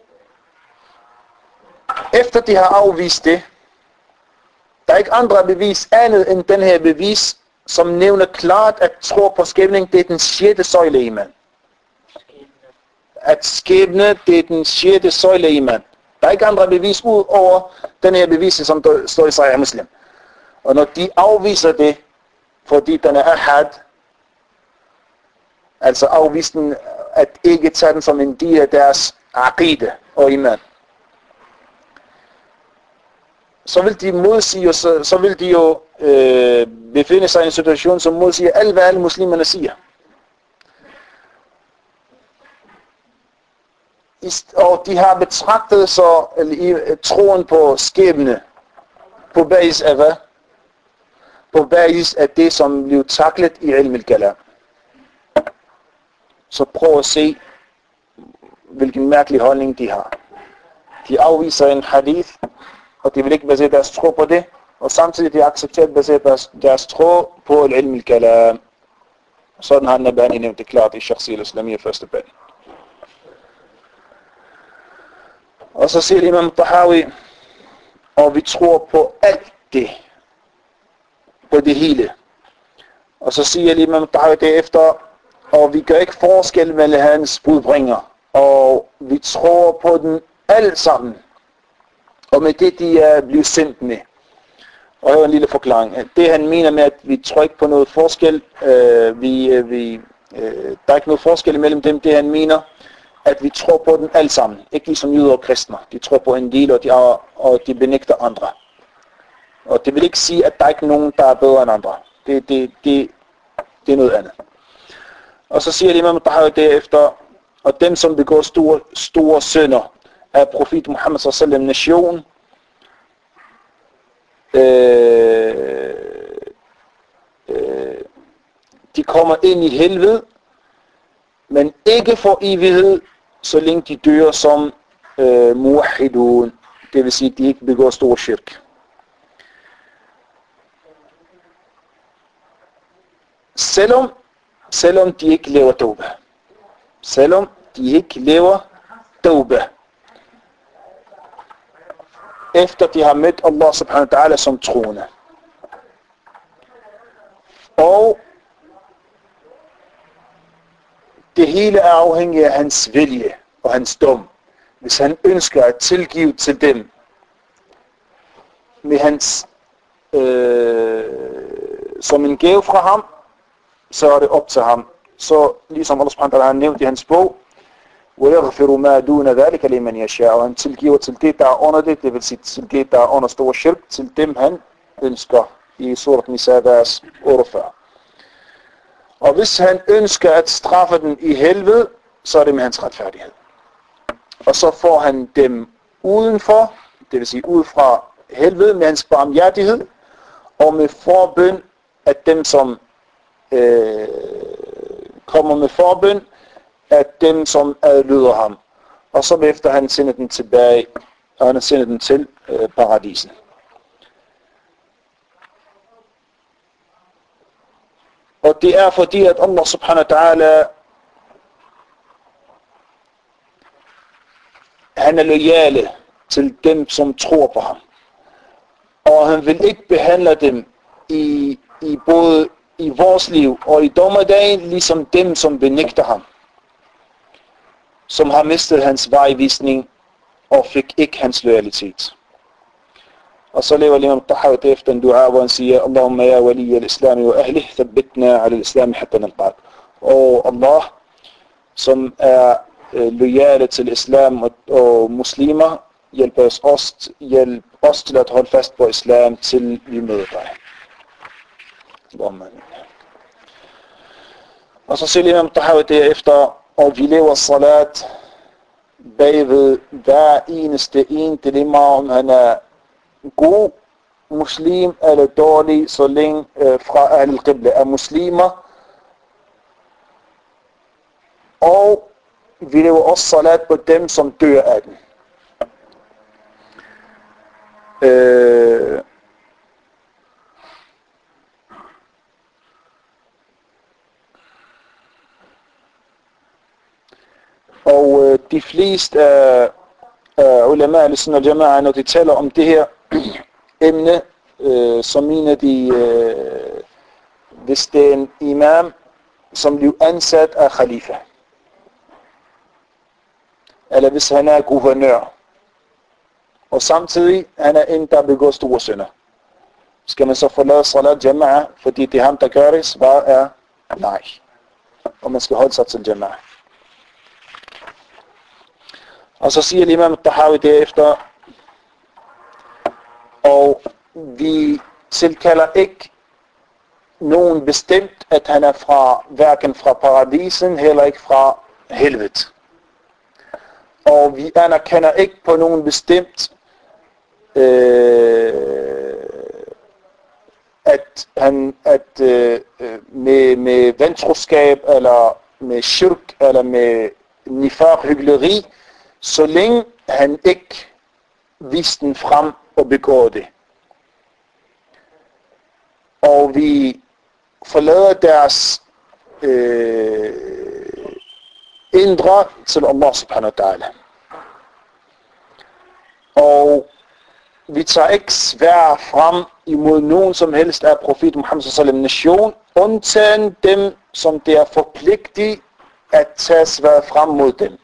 efter de har afvist det, der er ikke andre bevis andet end den her bevis, som nævner klart, at tro på skæbning, det er den sjette søjle iman. at skæbne, det er den sjette søjle iman. Der er ikke andre bevis ud over den her bevis, som står i Sahih Muslim. Og når de afviser det, fordi den er ahad, altså afvisen at ikke tage den som en del af deres aqide og iman, så vil de modsige, så, så vil de jo øh, befinde sig i en situation, som modsiger alt, hvad alle muslimerne siger. Og de har betragtet så eller, troen på skæbne på basis af hvad? På basis af det, som blev taklet i ilm al-kalam. Så prøv at se, hvilken mærkelig holdning de har. De afviser en hadith, og de vil ikke basere deres tro på det, og samtidig de accepterer at basere deres, deres tro på ilm al-kalam. Sådan har Nabhani nævnt det klart i Shakhsiyya al-Islamiyya første band. Og så siger Imam Tahawi, og vi tror på alt det, på det hele. Og så siger Imam Tahawi derefter, og vi gør ikke forskel mellem hans budbringer, og vi tror på den alle sammen, og med det de er blevet sendt med. Og her er en lille forklaring. Det han mener med, at vi tror ikke på noget forskel, øh, vi, øh, vi, øh, der er ikke noget forskel mellem dem, det han mener, at vi tror på den alle sammen. Ikke ligesom jøder og kristne. De tror på en del, og de, er, og de benægter andre. Og det vil ikke sige, at der ikke er nogen, der er bedre end andre. Det, det, det, det er noget andet. Og så siger Imam Tahawi derefter, og dem, som begår store, store synder, er profet Muhammad sallallahu alaihi wasallam nation, øh, øh, de kommer ind i helvede, men ikke for evighed, så længe de dør som øh, muwahidun, det vil sige, at de ikke begår stor shirk. Selvom, selvom de ikke lever tawba. Selvom de ikke lever tawba. Efter de har mødt Allah subhanahu wa ta'ala som troende. Og det hele er afhængigt af hans vilje og hans dom. Hvis han ønsker at tilgive til dem med hans øh, som en gave fra ham, så er det op til ham. Så ligesom Allah subhanahu wa ta'ala har nævnt i hans bog, وَيَغْفِرُ مَا دُونَ ذَلِكَ لِمَنْ يَشَاءُ, og han tilgiver til det, der er under det, det vil sige til det, der er under store shirk, til dem han ønsker i surat Nisa vers otteogfyrre. Og hvis han ønsker at straffe den i helvede, så er det med hans retfærdighed. Og så får han dem udenfor, det vil sige ud fra helvede, med hans barmhjertighed, og med forbøn, at dem som øh, kommer med forbøn, at dem som adlyder ham. Og så efter han sender den tilbage, og han sender den til øh, paradisen. Og det er fordi, at Allah subhanahu wa ta'ala, han er loyale til dem, som tror på ham. Og han vil ikke behandle dem i, i både i vores liv og i dommedagen, ligesom dem, som benægter ham. Som har mistet hans vejvisning og fik ikke hans loyalitet. Og så lever Imam Tahawi efter en dua, hvor han siger, Allahumma ya wali al-islam wa ahlih, thabbitna ala al-islam hatta nalqak. Og Allah, som er øh, loyale til islam og, og muslimer, hjælper os, os, hjælp os til at holde fast på islam, til vi møder dig. Allahumma. Og så siger Imam Tahawi derefter, og vi lever salat bagved hver eneste en, det er lige meget, om han er god muslim eller dårlig, så længe øh, fra al-qibla er muslimer. Og vi lever også salat på dem, som dør af den. Øh, og øh, de fleste af øh, ulama al-sunnah al-jama'a, når de taler om det her emne, øh, så mener de, øh, hvis det er en imam, som blev ansat af khalifa. eller hvis han er guvernør, og samtidig han er en, der begår store synder, skal man så forlade salat jama'a, fordi det er ham, der gør det? Svaret er nej. Og man skal holde sig til jama'a. Og så siger Imam al-Tahawi derefter, og vi tilkalder ikke nogen bestemt, at han er fra, hverken fra paradisen, heller ikke fra helvede. Og vi anerkender ikke på nogen bestemt, øh, at han at øh, med, med ventroskab, eller med shirk, eller med nifaq, hyggeleri, så længe han ikke viste den frem og begår det. Og vi forlader deres øh, indre til Allah subhanahu wa ta'ala. Og vi tager ikke svær frem imod nogen som helst af profet Muhammad sallallahu nation, undtagen dem, som det er forpligtigt at tage svær frem mod dem.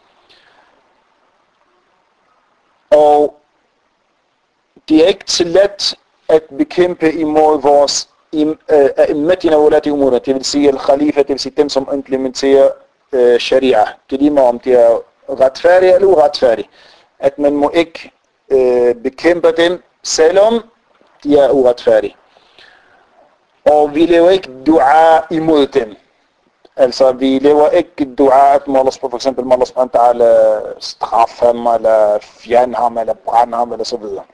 Og det er ikke til let at bekæmpe imod vores a'immatina wa ulati umura, det vil sige al-khalifa, det vil sige dem, som implementerer uh, sharia. Det er lige meget om de er retfærdige eller uretfærdige. At man må ikke uh, bekæmpe dem, selvom de er uretfærdige. Og vi laver ikke dua imod dem. Altså vi laver ikke dua, at må Allah, for eksempel må Allah subhanahu wa ta'ala straffe ham, eller fjerne ham, eller brænde ham, eller så videre.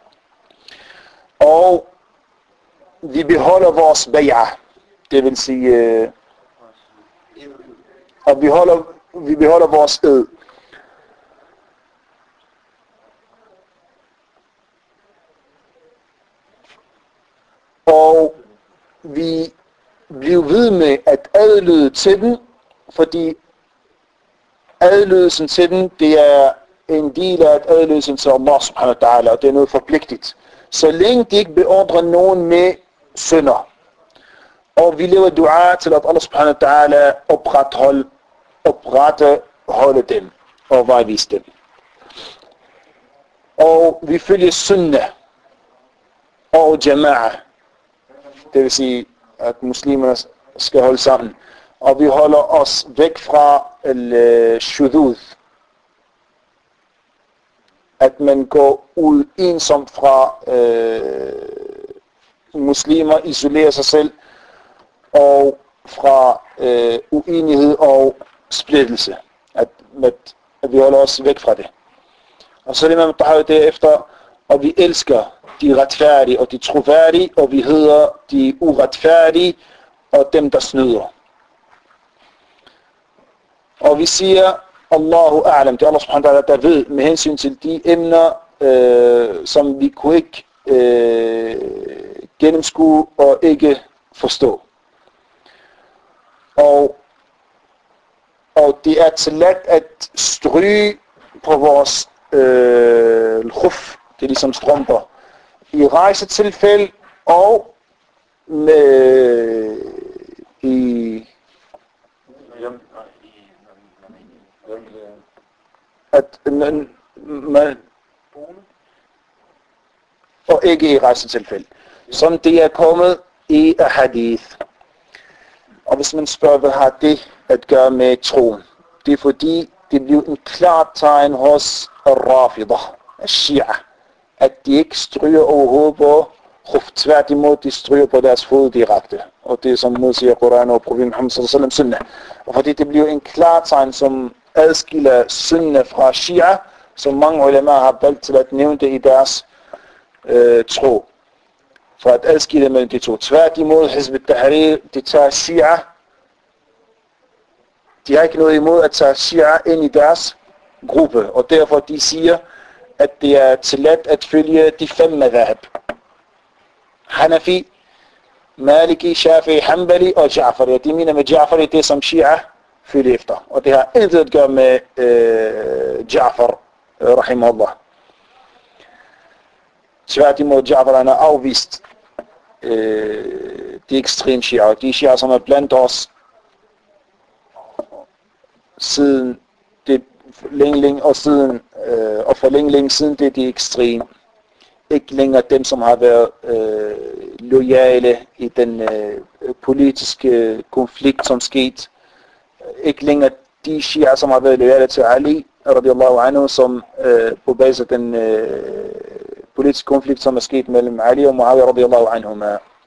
Og vi beholder vores bay'ah, det vil sige, øh, og vi, holder, vi beholder vores ed. Og vi bliver ved med at adlyde til den, fordi adlydelsen til den, det er en del af adlydelsen til Allah subhanahu wa ta'ala, og det er noget forpligtigt. Så længe de ikke beordrer nogen med synder. Og vi lever dua til at Allah subhanahu wa ta'ala opretholde, opretholde dem og vejvise dem. Og vi følger sunnah og jama'a. Det vil sige, at muslimerne skal holde sammen. Og vi holder os væk fra al-shudud. At man går ud ensomt fra øh, muslimer, isolerer sig selv, og fra øh, uenighed og splittelse. At, at, at vi holder os væk fra det. Og så er det med at have derefter, og vi elsker de retfærdige og de troværdige, og vi hedder de uretfærdige og dem, der snyder. Og vi siger, Allahu a'lam, det er Allah subhanahu wa ta'ala, der ved med hensyn til de emner, øh, som vi kunne ikke øh, gennemskue og ikke forstå. Og, og det er tilladt at stryge på vores øh, khuf, det er ligesom strømper, i rejsetilfælde og med, i at man, man og ikke i rejsetilfælde, som det er kommet i hadith. Og hvis man spørger, hvad har det at gøre med troen? Det er fordi, det bliver en klart tegn hos Rafidah, Shia, at de ikke stryger over hovedet på khuf. Tværtimod, de stryger på deres fod direkte. Og det er som modsiger Koran og profeten Muhammad sallallahu alaihi wasallam sunnah. Og fordi det bliver en klart tegn, som adskiller sunnah fra Shia, som mange ulema har valgt til at nævne det i deres øh, tro. For at adskille mellem de to. Tværtimod, Hizb ut-Tahrir, de tager Shia. De har ikke noget imod at tage Shia ind i deres gruppe. Og derfor de siger, at det er tilladt at følge de fem madhab. Hanafi, Maliki, Shafi'i, Hanbali og Ja'fari. De mener med Ja'fari, det som Shia følger efter. Og det har intet at gøre med øh, Ja'far, rahimahullah. Tværtimod, Ja'far han har afvist øh, de ekstreme Shia. De Shia, som er blandt os siden det længe, længe, og, siden, øh, og for længe, længe siden, det er de ekstreme. Ikke længere dem, som har været øh, loyale i den øh, politiske konflikt, som skete. Ikke længere de shia, som har været loyale til Ali, radiyallahu anhu, som øh, på basis af den øh, politiske konflikt, som er sket mellem Ali og Muawiyah, radiyallahu anhu.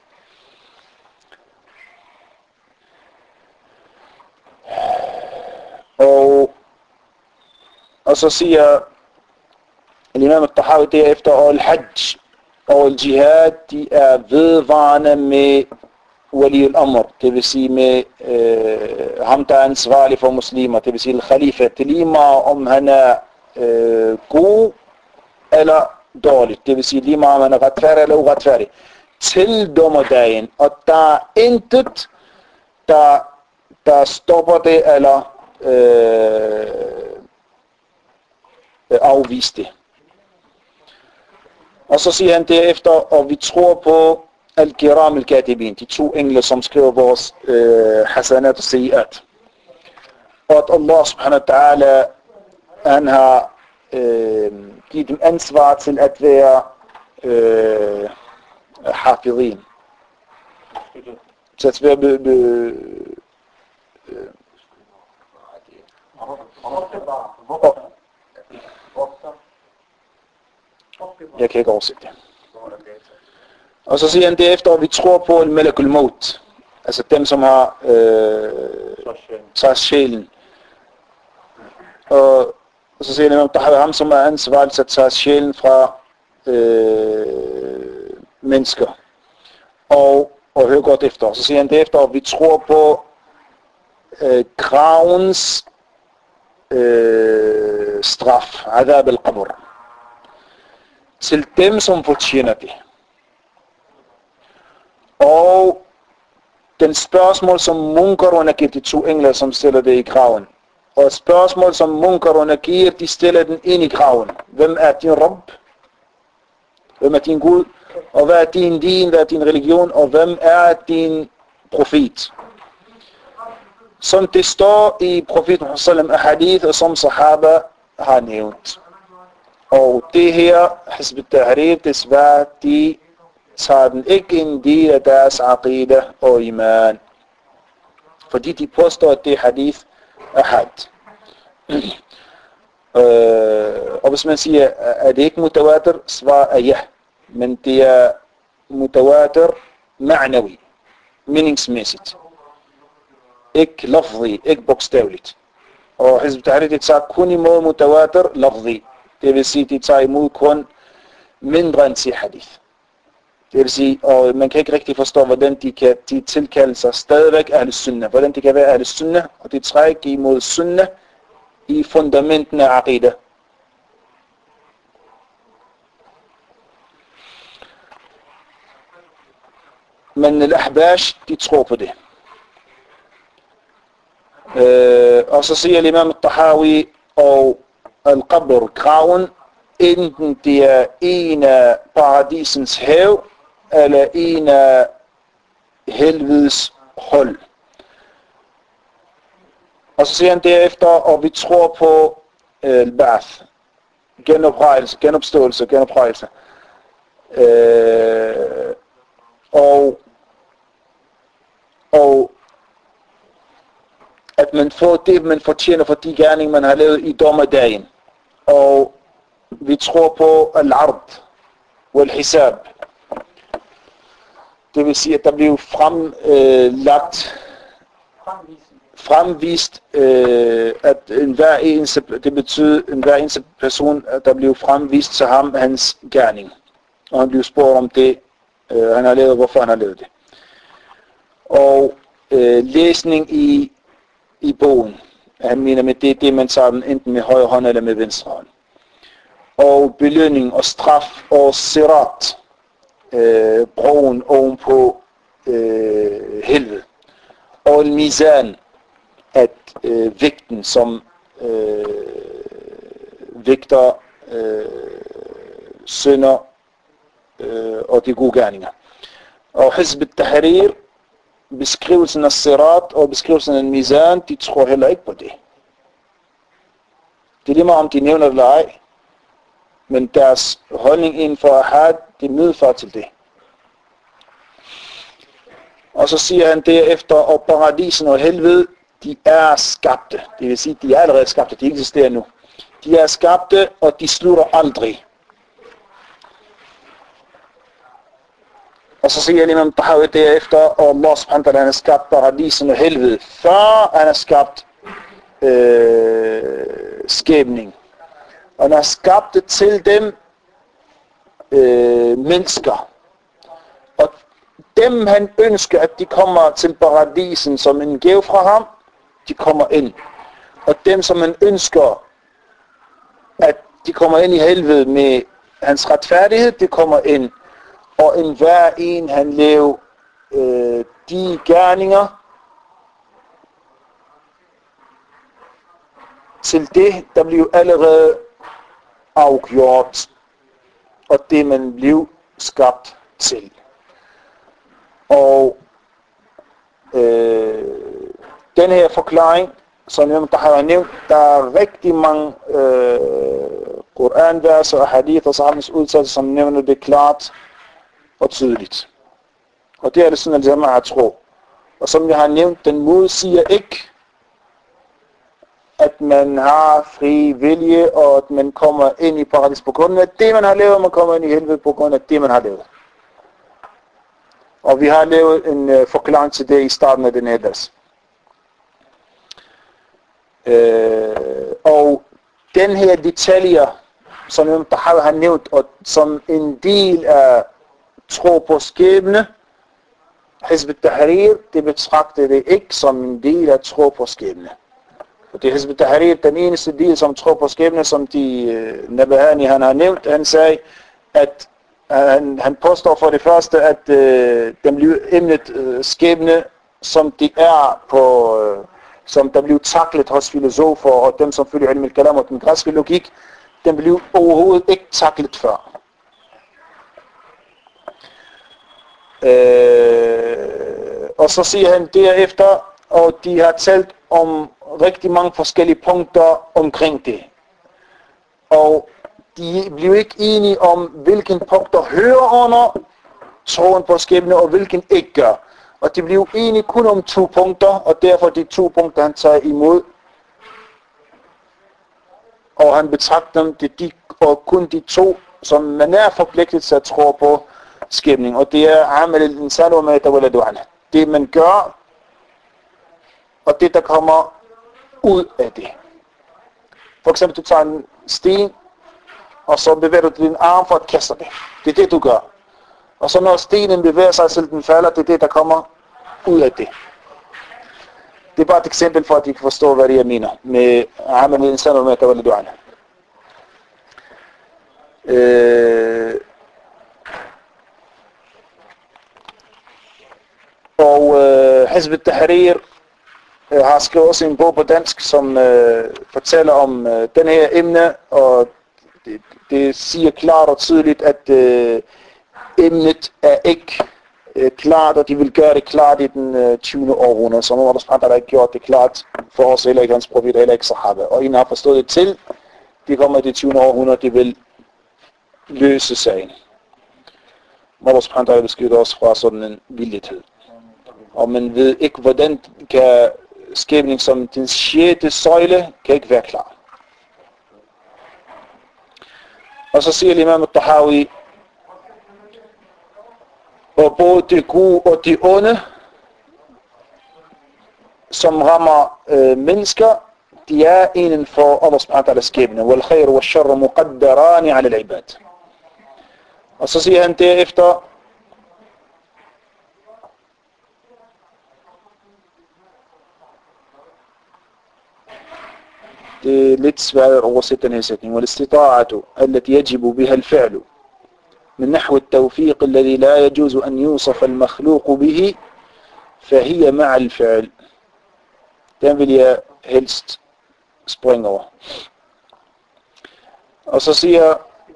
Og, og så siger Imam al-Tahawi derefter, og al-Hajj og al-Jihad, de er vedvarende med Wali al-Amr, det vil sige med øh, ham, der er ansvarlig for muslimer, det vil sige al-Khalifa, til lige meget om han er øh, god eller dårlig, det vil sige lige meget om han er retfærdig eller uretfærdig, til dommerdagen, og der er intet, der, der stopper det eller øh, afviser det. Og så siger han derefter, og vi tror på al-Kiram al-Katibin, de to engler, som skriver vores øh, hasanat og sayyat. Og at Allah subhanahu wa ta'ala, han har øh, givet dem ansvar til at være øh, hafidin. Så at være be, be, øh, jeg kan ikke oversætte det. Og så siger han derefter, at vi tror på al-Malak al-Maut. Altså dem, som har øh, taget sjælen. Og, og så siger han, at der har ham, som er ansvarlig til at tage sjælen fra øh, mennesker. Og, og hør godt efter. Så siger han derefter, at vi tror på øh, gravens øh, straf. Adab al-Qabr. Til dem, som fortjener det. Og den spørgsmål, som Munkar og Nakir, de to engler, som stiller det i graven. Og spørgsmål, som Munkar og Nakir, de stiller den ind i graven. Hvem er din Rabb? Hvem er din Gud? Og hvad er din din? Hvad er din religion? Og hvem er din profet? Som det står i profeten sallam hadith, og som sahaba har nævnt. Og det her, Hizb al-Tahrir, desværre, de tager den ikke en del af deres aqida og iman. Fordi de påstår, at det er hadith ahad. øh, og hvis man siger, at det ikke mutawatir, svar er ja. Men det er mutawatir ma'nawi, meningsmæssigt. Ikke lafzi, ikke bogstaveligt. Og Hizb al-Tahrir, de tager kun imod mutawatir lafzi. Det vil sige, de tager imod kun mindre end til hadith. Det vil sige, og man kan ikke rigtig forstå, hvordan de kan de tilkalde sig stadigvæk Ahl Sunnah. Hvordan de kan være Ahl Sunnah, og de trækker imod Sunnah i fundamenten af aqida. Men al-Ahbash, de tror på det. Øh, og så siger Imam al-Tahawi og al-Qabr, graven, enten det er en af paradisens hav, eller en af helvedes hold. Og så siger han derefter, og vi tror på øh, al-Ba'ath, genoprettelse, genopståelse, genoprettelse. Øh, og, og at man får det, man fortjener for de gerninger, man har lavet i dommerdagen. Og vi tror på al-ard og al-hisab. Det vil sige, at der bliver fremlagt, øh, fremvist, øh, at enhver eneste, det betyder, enhver eneste person, at der bliver fremvist til ham hans gerning. Og han bliver spurgt om det, øh, han har lavet, hvorfor han har lavet det. Og øh, læsning i, i bogen. Han mener med det, det man tager den enten med højre hånd eller med venstre hånd. Og belønning og straf og sirat, øh, broen ovenpå øh, helvede. Og al-mizan, at øh, vægten, som øh, vægter øh, synder øh, og de gode gerninger. Og Hizb al-Tahrir, beskrivelsen af sirat og beskrivelsen af al-mizan, de tror heller ikke på det. Det er lige meget om de nævner det eller ej, men deres holdning inden for ahad, det medfører til det. Og så siger han derefter, og paradisen og helvede, de er skabte. Det vil sige, de er allerede skabte, de eksisterer nu. De er skabte, og de slutter aldrig. Og så siger han imam Tahawi derefter, og Allah subhanahu wa ta'ala, han har skabt paradisen og helvede, før han har skabt øh, skæbning. Og han har skabt det til dem øh, mennesker. Og dem han ønsker, at de kommer til paradisen som en gave fra ham, de kommer ind. Og dem som han ønsker, at de kommer ind i helvede med hans retfærdighed, de kommer ind. Og en hver en han lever øh, de gerninger til det, der blev allerede afgjort, og det man blev skabt til. Og øh, den her forklaring, som jeg har nævnt, der er rigtig mange øh, Koranverser og hadith og sahabens udtalelser, som nævner det klart og tydeligt. Og det er det sådan, at jeg har tro. Og som jeg har nævnt, den modsiger ikke, at man har fri vilje, og at man kommer ind i paradis på grund af det, man har lavet, og man kommer ind i helvede på grund af det, man har lavet. Og vi har lavet en uh, forklaring til det i starten af den her deres. Uh, og den her detaljer, som jeg har nævnt, og som en del af tro på skæbne, Hizb ut-Tahrir, det betragter det ikke som en del af tro på skæbne. Og det er Hizb ut-Tahrir, den eneste del, som tror på skæbne, som de uh, Nabahani han har nævnt. Han sagde, at uh, han, han påstår for det første, at uh, den blev emnet uh, skæbne, som de er på, uh, som der blev taklet hos filosofer, og dem, som følger ilm al-kalam og den græske logik, den blev overhovedet ikke taklet før. Uh, og så siger han derefter, og de har talt om rigtig mange forskellige punkter omkring det. Og de blev ikke enige om, hvilken punkter hører under troen på skæbne, og hvilken ikke gør. Og de blev enige kun om to punkter, og derfor de to punkter, han tager imod. Og han betragter dem, det de, og kun de to, som man er forpligtet til at tro på skæbning. Og det er amal al-insan wa ma yatawalladu anhu. Det man gør, og det der kommer ud af det. For eksempel du tager en sten, og så bevæger du din arm for at kaste det. Det er det du gør. Og så når stenen bevæger sig, så den falder, det er det der kommer ud af det. Det er bare et eksempel for at de kan forstå hvad det jeg mener med amal al-insan wa ma yatawalladu anhu. Øh, og øh, Hizb ut-Tahrir øh, har skrevet også en bog på dansk, som øh, fortæller om øh, den her emne, og det, det siger klart og tydeligt, at øh, emnet er ikke øh, klart, og de vil gøre det klart i den øh, tyvende århundrede, så nu har der ikke gjort det klart for os, heller ikke hans profet, heller ikke sahaba. Og en har forstået det til, de kommer i det tyvende århundrede, de vil løse sagen. Allah subhanahu wa ta'ala beskytter os fra sådan en vildhed. Og man ved ikke, hvordan kan skæbning som den sjette søjle kan ikke være klar. Og så siger Imam Tahawi, og både det gode og det onde, som rammer øh, mennesker, de er inden for Allah subhanahu wa ta'ala skæbne. Wal khair wal sharr muqaddarani ala al-ibad. Og så siger han derefter, det er lidt svært at oversætte den her sætning. والاستطاعة التي يجب بها الفعل من نحو التوفيق الذي لا يجوز أن يوصف المخلوق به فهي مع الفعل. Den vil jeg helst springe over. Og så siger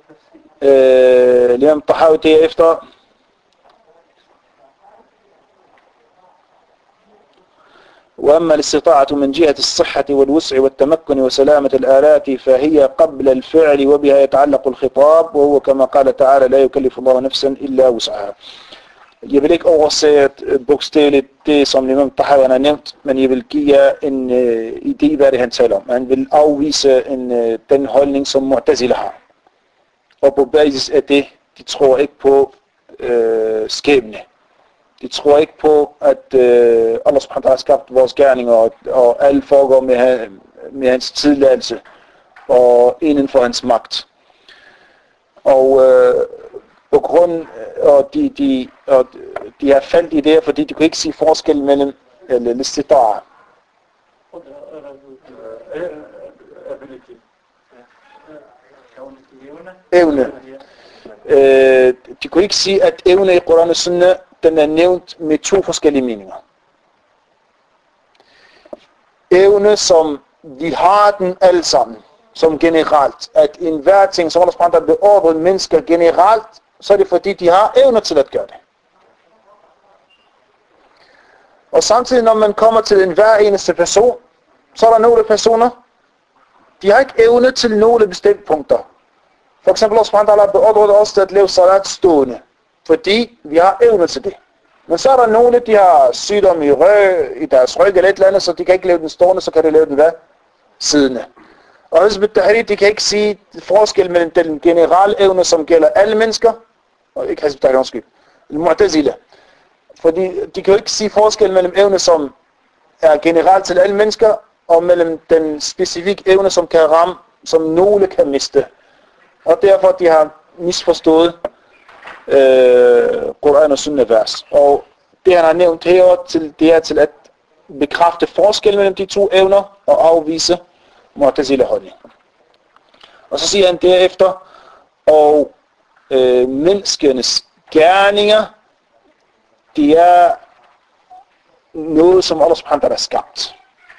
Imam Tahawi derefter, وأما الاستطاعة من جهة الصحة والوسع والتمكن وسلامة الآلات فهي قبل الفعل وبها يتعلق الخطاب وهو كما قال تعالى لا يكلف الله نفسا إلا وسعها. Jeg vil ikke oversætte bogstaveligt det, som Imam Tahawi har nævnt, men jeg vil give jer en uh, idé, hvad det han taler om. Han vil afvise en, uh, den holdning, som Mu'tazila har. Og på basis af det, de tror ikke på uh, skæbne. De tror ikke på, at uh, Allah subhanahu wa ta'ala har skabt vores gerninger, og, og alt foregår med, med hans tilladelse og inden for hans magt. Og uh, på grund og de, de, og de har faldt i det, fordi de kunne ikke sige forskel mellem eller listita'a. Evne. Øh, de kunne ikke sige, at evne i Koran og Sunna, den er nævnt med to forskellige meninger. Evne, som vi har den alle sammen, som generelt, at enhver ting, som Allah subhanahu wa ta'ala beordret mennesker generelt, så er det fordi, de har evner til at gøre det. Og samtidig, når man kommer til en hver eneste person, så er der nogle personer, de har ikke evne til nogle bestemte punkter. For eksempel, Allah subhanahu wa ta'ala beordret os til at lave salat stående, fordi vi har evne til det. Men så er der nogle, de har sygdom i, røg, i deres ryg eller et eller andet, så de kan ikke lave den stående, så kan de lave den hvad? Siddende. Og Hizb ut-Tahrir, de kan ikke sige forskel mellem den generelle evne, som gælder alle mennesker, og ikke Hizb ut-Tahrir, undskyld, Mu'tazila. Fordi de kan jo ikke sige forskel mellem evne, som er generelt til alle mennesker, og mellem den specifikke evne, som kan ramme, som nogle kan miste. Og derfor de har misforstået øh, Koran og Sunna vers. Og det han har nævnt her, til, det er til at bekræfte forskel mellem de to evner, og afvise Mu'tazila holdning. Og så siger han derefter, og øh, menneskenes gerninger, det er noget, som Allah subhanahu wa ta'ala har skabt.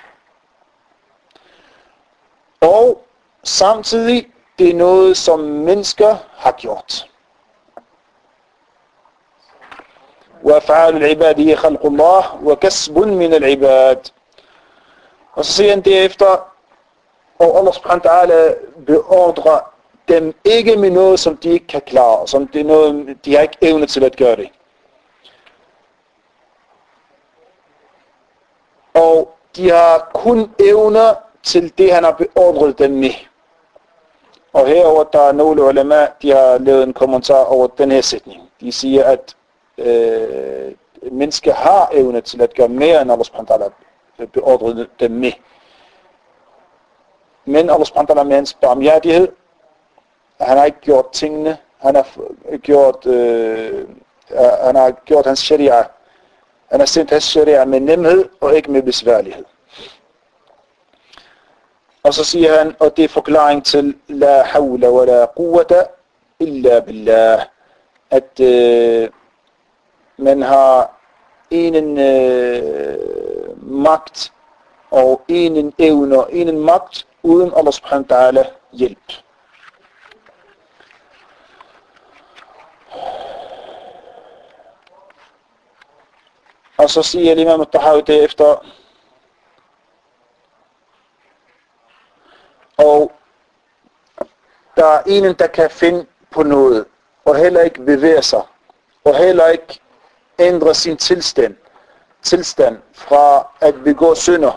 Og samtidig, det er noget, som mennesker har gjort. وَأَفْعَالُ الْعِبَادِ هِيَ خَلْقُ اللَّهِ وَكَسْبٌ مِنَ الْعِبَادِ. Og så siger han derefter, og Allah subhanahu wa ta'ala beordrer dem ikke med noget, som de ikke kan klare, som det er noget, de har ikke evne til at gøre det. Og de har kun evner til det, han har beordret dem med. Og herover der er nogle ulema, de har lavet en kommentar over den her sætning. De siger, at øh, mennesker har evne til at gøre mere, end Allah subhanahu wa ta'ala beordret dem med. Men Allah subhanahu wa ta'ala med hans barmhjertighed, han har ikke gjort tingene, han har gjort, øh, han har gjort hans sharia, han har sendt hans sharia med nemhed og ikke med besværlighed. Og så siger han, og det er forklaring til la hawla wa la quwwata illa billah, at øh, man har enen øh, magt og enen evne og enen magt uden Allah subhanahu wa ta'ala hjælp. Og så siger Imam al-Tahawi derefter, og der er en, der kan finde på noget, og heller ikke bevæge sig, og heller ikke ændre sin tilstand, tilstand fra at begå synder,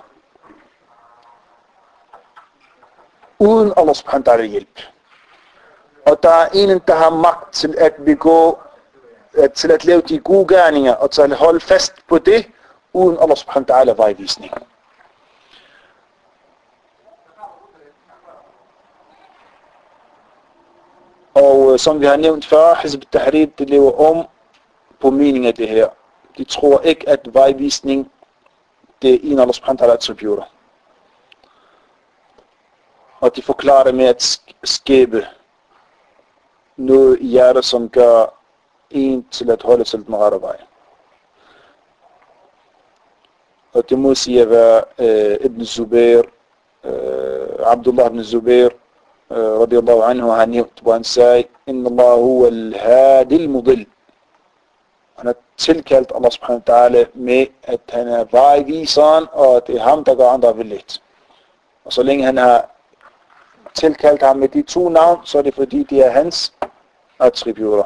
uden Allah subhanahu wa ta'ala hjælp. Og der er en, der har magt til at begå, til at lave de gode gerninger, og til at holde fast på det, uden Allah subhanahu wa ta'ala vejvisning. Og øh, som vi har nævnt før, Hizb ut-Tahrir, det lever om på meningen af det her. De tror ikke, at vejvisning, det er en Allah subhanahu wa ta'ala attributter. Og de forklarer det med at skabe noget i hjertet, som gør en til at holde til den rette vej. Og det må sige at være øh, Ibn Zubair, øh, Abdullah ibn Zubair, øh, radiyallahu anhu, han nævnt, hvor han sagde, Inna Allah huwa al-hadi al-mudil. Han har tilkaldt Allah subhanahu wa ta'ala med, at han er vejviseren, og det er ham, der gør andre villigt. Og så længe han har tilkaldt ham med de to navn, så er det fordi, det er hans attributter.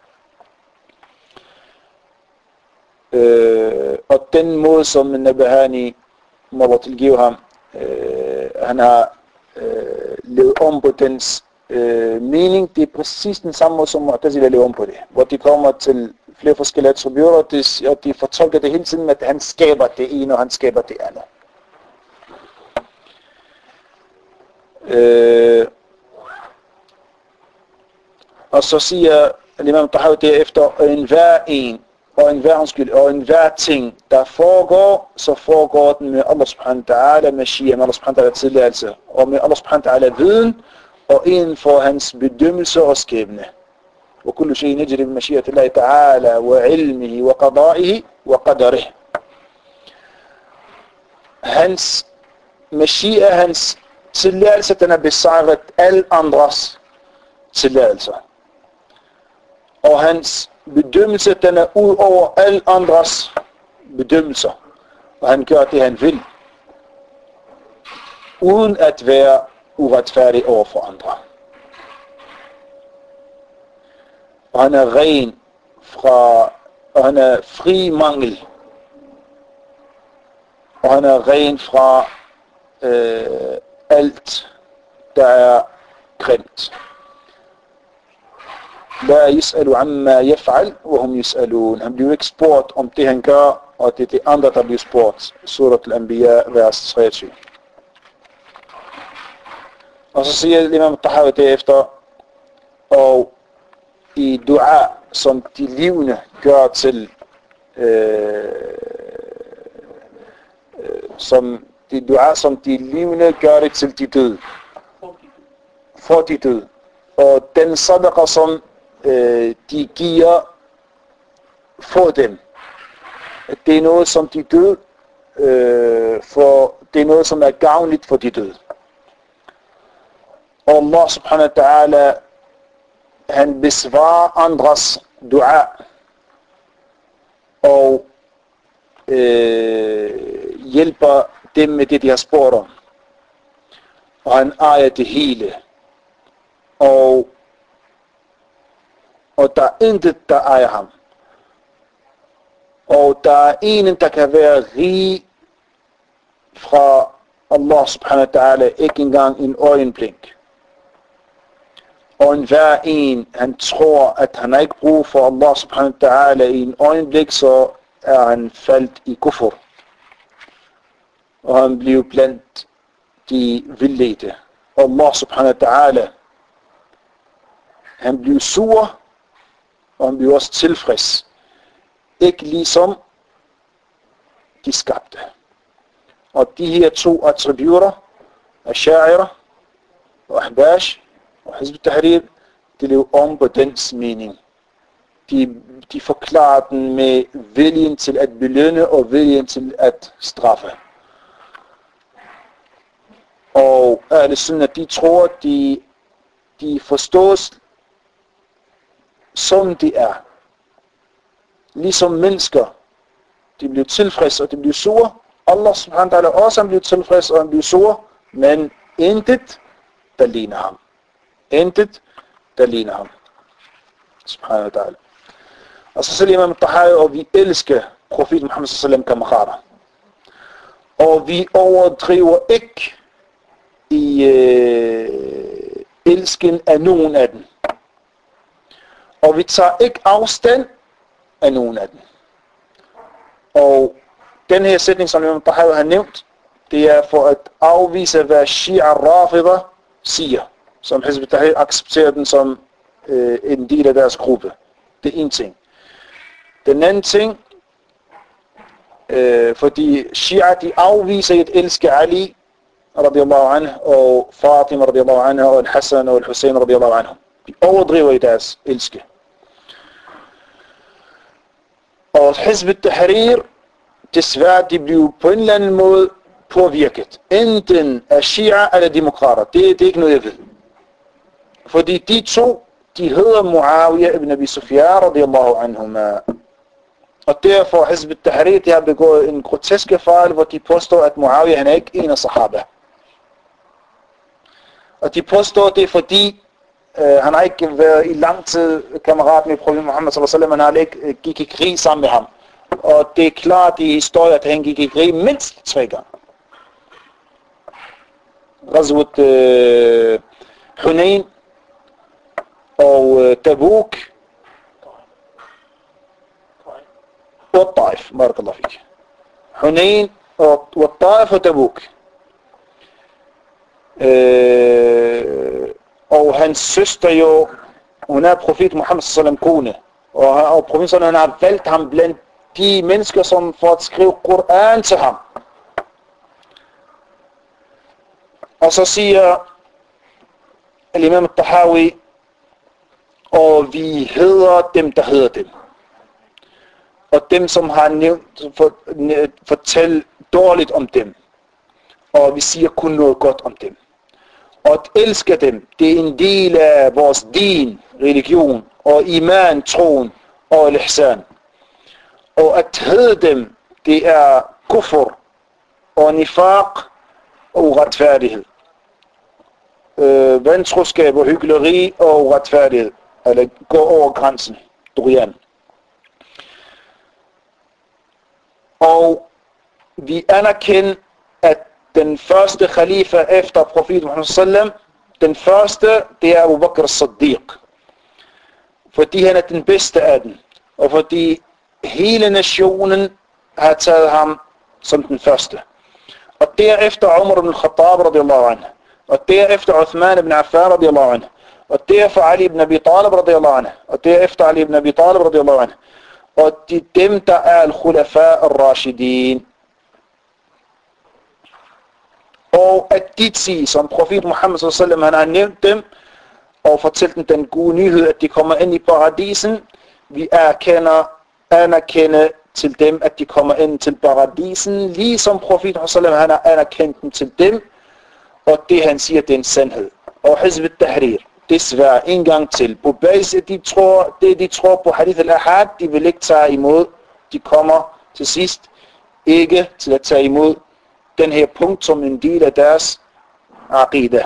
Øh, og den måde, som Nabahani må tilgive ham, øh, han har øh, levet om på dens øh, mening, det er præcis den samme måde, som Mu'tazila lever om på det. Hvor de kommer til flere forskellige attributter, og de fortolker det hele tiden med, at han skaber det ene, og han skaber det andet. Øh, og så siger Imam Tahawi derefter, en hver en, og en hver undskyld, og en hver ting, der foregår, så foregår den med Allah subhanahu wa ta'ala, med Shia, med Allah subhanahu wa ta'ala tilladelse, og med Allah subhanahu wa ta'ala viden, og inden for hans bedømmelse og skæbne. وكل شيء يجري بمشيئة الله تعالى وعلمه وقضائه وقدره. Hans mashia, hans tilladelse, den er besejret alle andres tilladelser. Og hans bedømmelse, den er ud over alle andres bedømmelser. Og han gør det, han vil, uden at være uretfærdig over for andre. Og han er ren fra, og han er fri mangel. Og han er ren fra øh, alt, der er grimt. La yis'alu amma yaf'al, wa hum yis'alun. Han bliver ikke spurgt om det, han gør, og det er det andre, der bliver spurgt. Surat al-Anbiya, vers treogtyve. Og så siger Imam Tahawi derefter, og i dua, som de levende gør til, øh, øh, som de dua, som de levende gør det til de døde. For de døde. Og den sadaqa, som øh, de giver for dem, det er noget, som de døde, øh, for det er noget, som er gavnligt for de døde. Og Allah subhanahu wa ta'ala, han besvarer andres dua, og øh, hjælper dem med det, de har spurgt om. Og han ejer det hele. Og, og der er intet, der ejer ham. Og der er ingen, der kan være rig fra Allah subhanahu wa ta'ala, ikke engang en øjenblink. Og en hver en, han tror, at han ikke brug for Allah subhanahu wa ta'ala i en øjeblik, så er han faldt i kufr. Og han bliver blandt de vildledte. Allah subhanahu wa ta'ala, han bliver sur, og han bliver også tilfreds. Ikke ligesom de skabte. Og de her to attributter, Ash'a'ira og Ahbash, og Hizb ut-Tahrir, de lever om på dens mening. De, de forklarer den med viljen til at belønne og viljen til at straffe. Og Ahle Sunnah, de tror, de, de forstås som de er. Ligesom mennesker, de bliver tilfreds og de bliver sure. Allah subhanahu wa ta'ala også bliver tilfreds og han bliver sure, men intet, der ligner ham. Intet, der ligner ham. Subhanahu wa ta'ala. Og så siger Imam Tahawi, og vi elsker profeten Muhammad sallallahu alaihi wasallam. Og vi overdriver ikke i øh, elsken af nogen af dem. Og vi tager ikke afstand af nogen af dem. Og den her sætning, som Imam Tahawi har nævnt, det er for at afvise, hvad Shia Rafida siger. Som Hizb ut-Tahrir accepterer den som øh, en del af deres gruppe. Det er en ting. Den anden ting, øh, fordi Shia, de afviser at elske Ali radiyallahu anhu, og Fatima radiyallahu anhu, og Hassan og Hussein radiyallahu anhu. De overdriver i deres elske. Og Hizb ut-Tahrir, desværre, de bliver på en eller anden måde påvirket. Enten af Shia eller demokrater. Det, det er ikke noget, jeg ved. Fordi de to, de hedder Muawiyah ibn Abi Sufyan radiyallahu anhuma. Og derfor Hizb ut-Tahrir, de har begået en groteske fejl, hvor de påstår, at Muawiyah han er ikke en af sahaba. Og de påstår det, fordi øh, han har ikke været i lang tid kammerat med Profet Muhammad sallallahu alaihi wasallam, han har ikke gik i krig sammen med ham. Og det er klart i historien, at han gik i krig mindst tre gange. Ghazwat øh, Hunayn og øh, Tabuk og Taif, barakallahu fik. Hunayn og, og Taif og Tabuk. Øh, og hans søster jo, hun er profet Muhammad sallallahu alaihi wasallam kone. Og, og profet sallallahu alaihi wasallam har valgt ham blandt de mennesker, som får at skrive Koran til ham. Og så siger Imam al-Tahawi, og vi hedder dem, der hedder dem. Og dem, som har nævnt, for, fortæl dårligt om dem. Og vi siger kun noget godt om dem. Og at elske dem, det er en del af vores din, religion, og iman, troen og al-ihsan. Og at hade dem, det er kufr og nifaq og uretfærdighed. Øh, vantroskab og hykleri og uretfærdighed. Eller gå over grænsen. Durian. Og vi anerkender, at den første khalifa efter profet Muhammad sallam, den første, det er Abu Bakr as-Siddiq. Fordi han er den bedste af den. Og fordi hele nationen har taget ham som den første. Og derefter Umar ibn al-Khattab radiyallahu anhu. Og derefter Uthman ibn Affan radiyallahu anhu. Og derefter Ali ibn Abi Talib radiyallahu anhu. Og derefter Ali ibn Abi Talib radiyallahu anhu. Og de dem, der er al-Khulafa al-Rashidin. Og at de sige, som profet Muhammad sallallahu alaihi wasallam, han har nævnt dem, og fortalt dem den gode nyhed, at de kommer ind i paradisen. Vi erkender, anerkender til dem, at de kommer ind til paradisen, ligesom profet Muhammad sallallahu alaihi wasallam, han har anerkendt dem til dem, og det han siger, det er en sandhed. Og Hizb ut-Tahrir, desværre en gang til, på basis af de tror, det de tror på hadith al-ahad, de vil ikke tage imod, de kommer til sidst ikke til at tage imod den her punkt som en del af deres aqidah.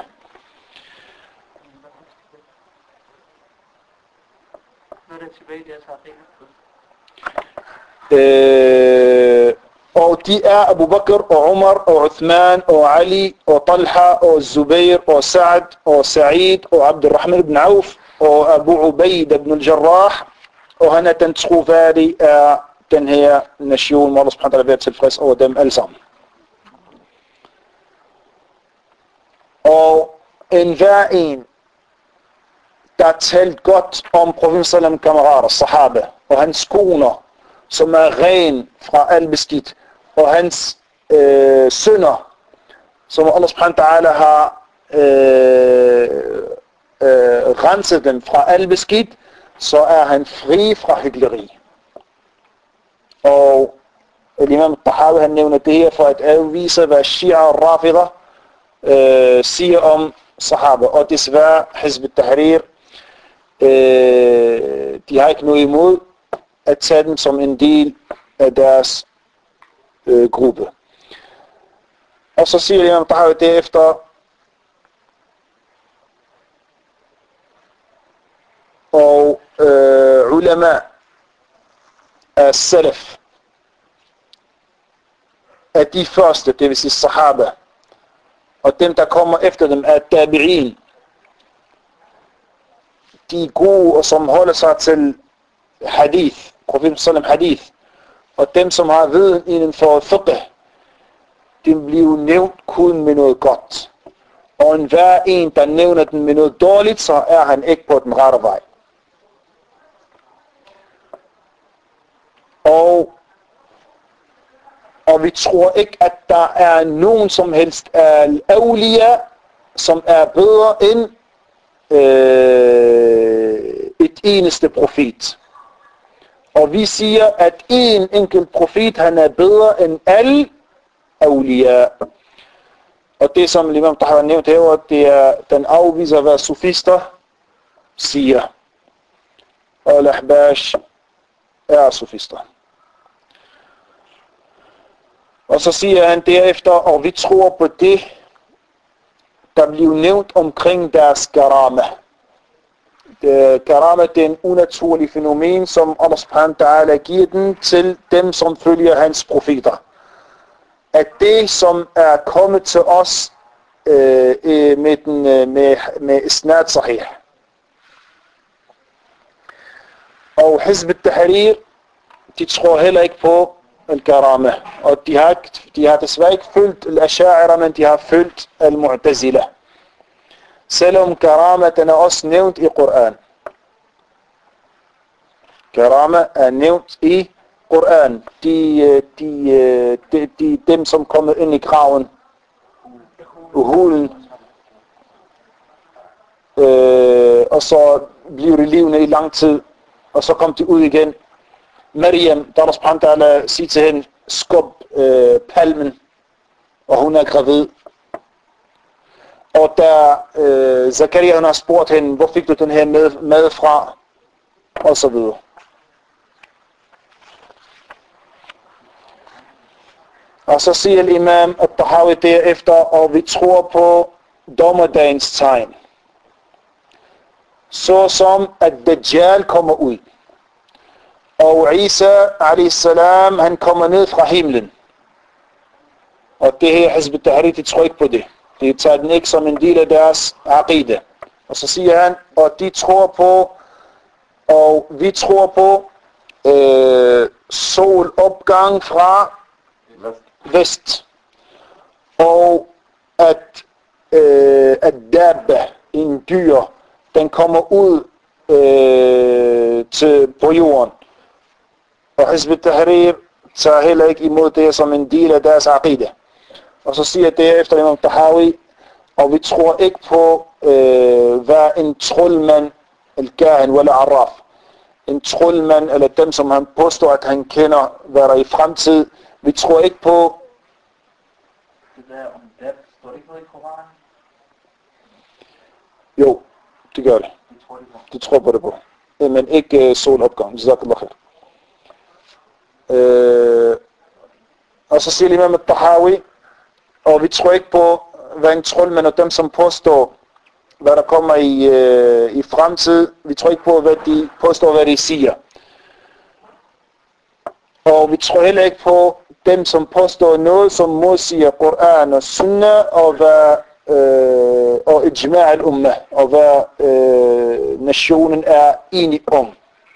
Øh, og de er Abu Bakr og Umar og Uthman og Ali og Talha og Zubair og Sa'd og Sa'id og Abdurrahman ibn Auf og Abu Ubaid ibn al-Jarrah, og han er den troværdige af den her nation, hvor Allah subhanahu wa ta'ala er tilfreds over dem alle sammen. Og en hver en, der talt godt om profeten sallam kammerater, sahaba, og hans koner, som er ren fra al beskidt, og hans øh, sønner, som Allah subhanahu wa ta'ala har øh, øh, renset dem fra al beskidt, så er han fri fra hykleri. Og Imam al-Tahawi, han nævner det her for at afvise, hvad Shia og Rafida øh, siger om sahaba. Og desværre Hizb ut-Tahrir, øh, de har ikke noget imod at tage dem som en del af deres øh, gruppe. Og så siger Imam al-Tahawi derefter, og øh, ulama af salaf, af de første, det vil sige sahaba, og dem der kommer efter dem er tabi'in, de gode og som holder sig til hadith, profeten sallam hadith, og dem som har viden inden for fiqh, de bliver nævnt kun med noget godt. Og en hver en, der nævner den med noget dårligt, så er han ikke på den rette vej. Og, og vi tror ikke, at der er nogen som helst al-awliya, som er bedre end øh, et eneste profet. Og vi siger, at en enkelt profet, han er bedre end alle awliya. Og det som Imam Tahawi har nævnt herovre, det er, den afviser, hvad sofister siger. Og al-ahbash er sofister. Og så siger han derefter, og vi tror på det, der bliver nævnt omkring deres karama. Karama, det er en unaturlig fænomen, som Allah subhanahu wa ta'ala giver den til dem, som følger hans profeter. At det, som er kommet til os øh, med, den, med, med isnad sahih. Og Hizb al-Tahrir, de tror heller ikke på al-Karama. Og de har, de har desværre ikke følt al-Asha'ira, men de har følt al-Mu'tazila. Selvom Karama, den er også nævnt i Koran. Karama er nævnt i Koran. De, de, de, de, dem, som kommer ind i graven, hulen, øh, og så bliver de levende i lang tid, og så kom de ud igen. Maryam, der Allah subhanahu wa ta'ala siger til hende, skub øh, palmen, og hun er gravid. Og da øh, Zakaria har spurgt hende, hvor fik du den her mad, mad fra? Og så videre. Og så siger imam al-Tahawi derefter, og vi tror på dommerdagens tegn. Så som at Dajjal kommer ud. Og Isa alayhis salam, han kommer ned fra himlen. Og det her Hizb al-Tahrir, de tror ikke på det. De tager den ikke som en del af deres aqida. Og så siger han, og de tror på, og vi tror på øh, solopgang fra vest. Og at, øh, at dabba, en dyr, den kommer ud øh, til, på jorden. Og Hizb al-Tahrir tager heller ikke imod det som en del af deres aqida. Og så siger derefter Imam Tahawi, og vi tror ikke på, øh, hvad en troldmand, al-Kahin eller Arraf, en troldmand, eller dem, som han påstår, at han kender, hvad der i fremtid, vi tror ikke på. Det der om dab, står det ikke noget i Koranen? Jo, det gør det. Det tror de på. De tror på det på. Men ikke uh, solopgang. Jazakallah khair. Øh, og så siger Imam Tahawi, og vi tror ikke på, hvad en troldmand og dem, som påstår, hvad der kommer i, øh, i fremtid. Vi tror ikke på, hvad de påstår, hvad de siger. Og vi tror heller ikke på dem, som påstår noget, som modsiger Koran og Sunnah, og hvad øh, og ijma' al-ummah, og hvad øh, nationen er enig om.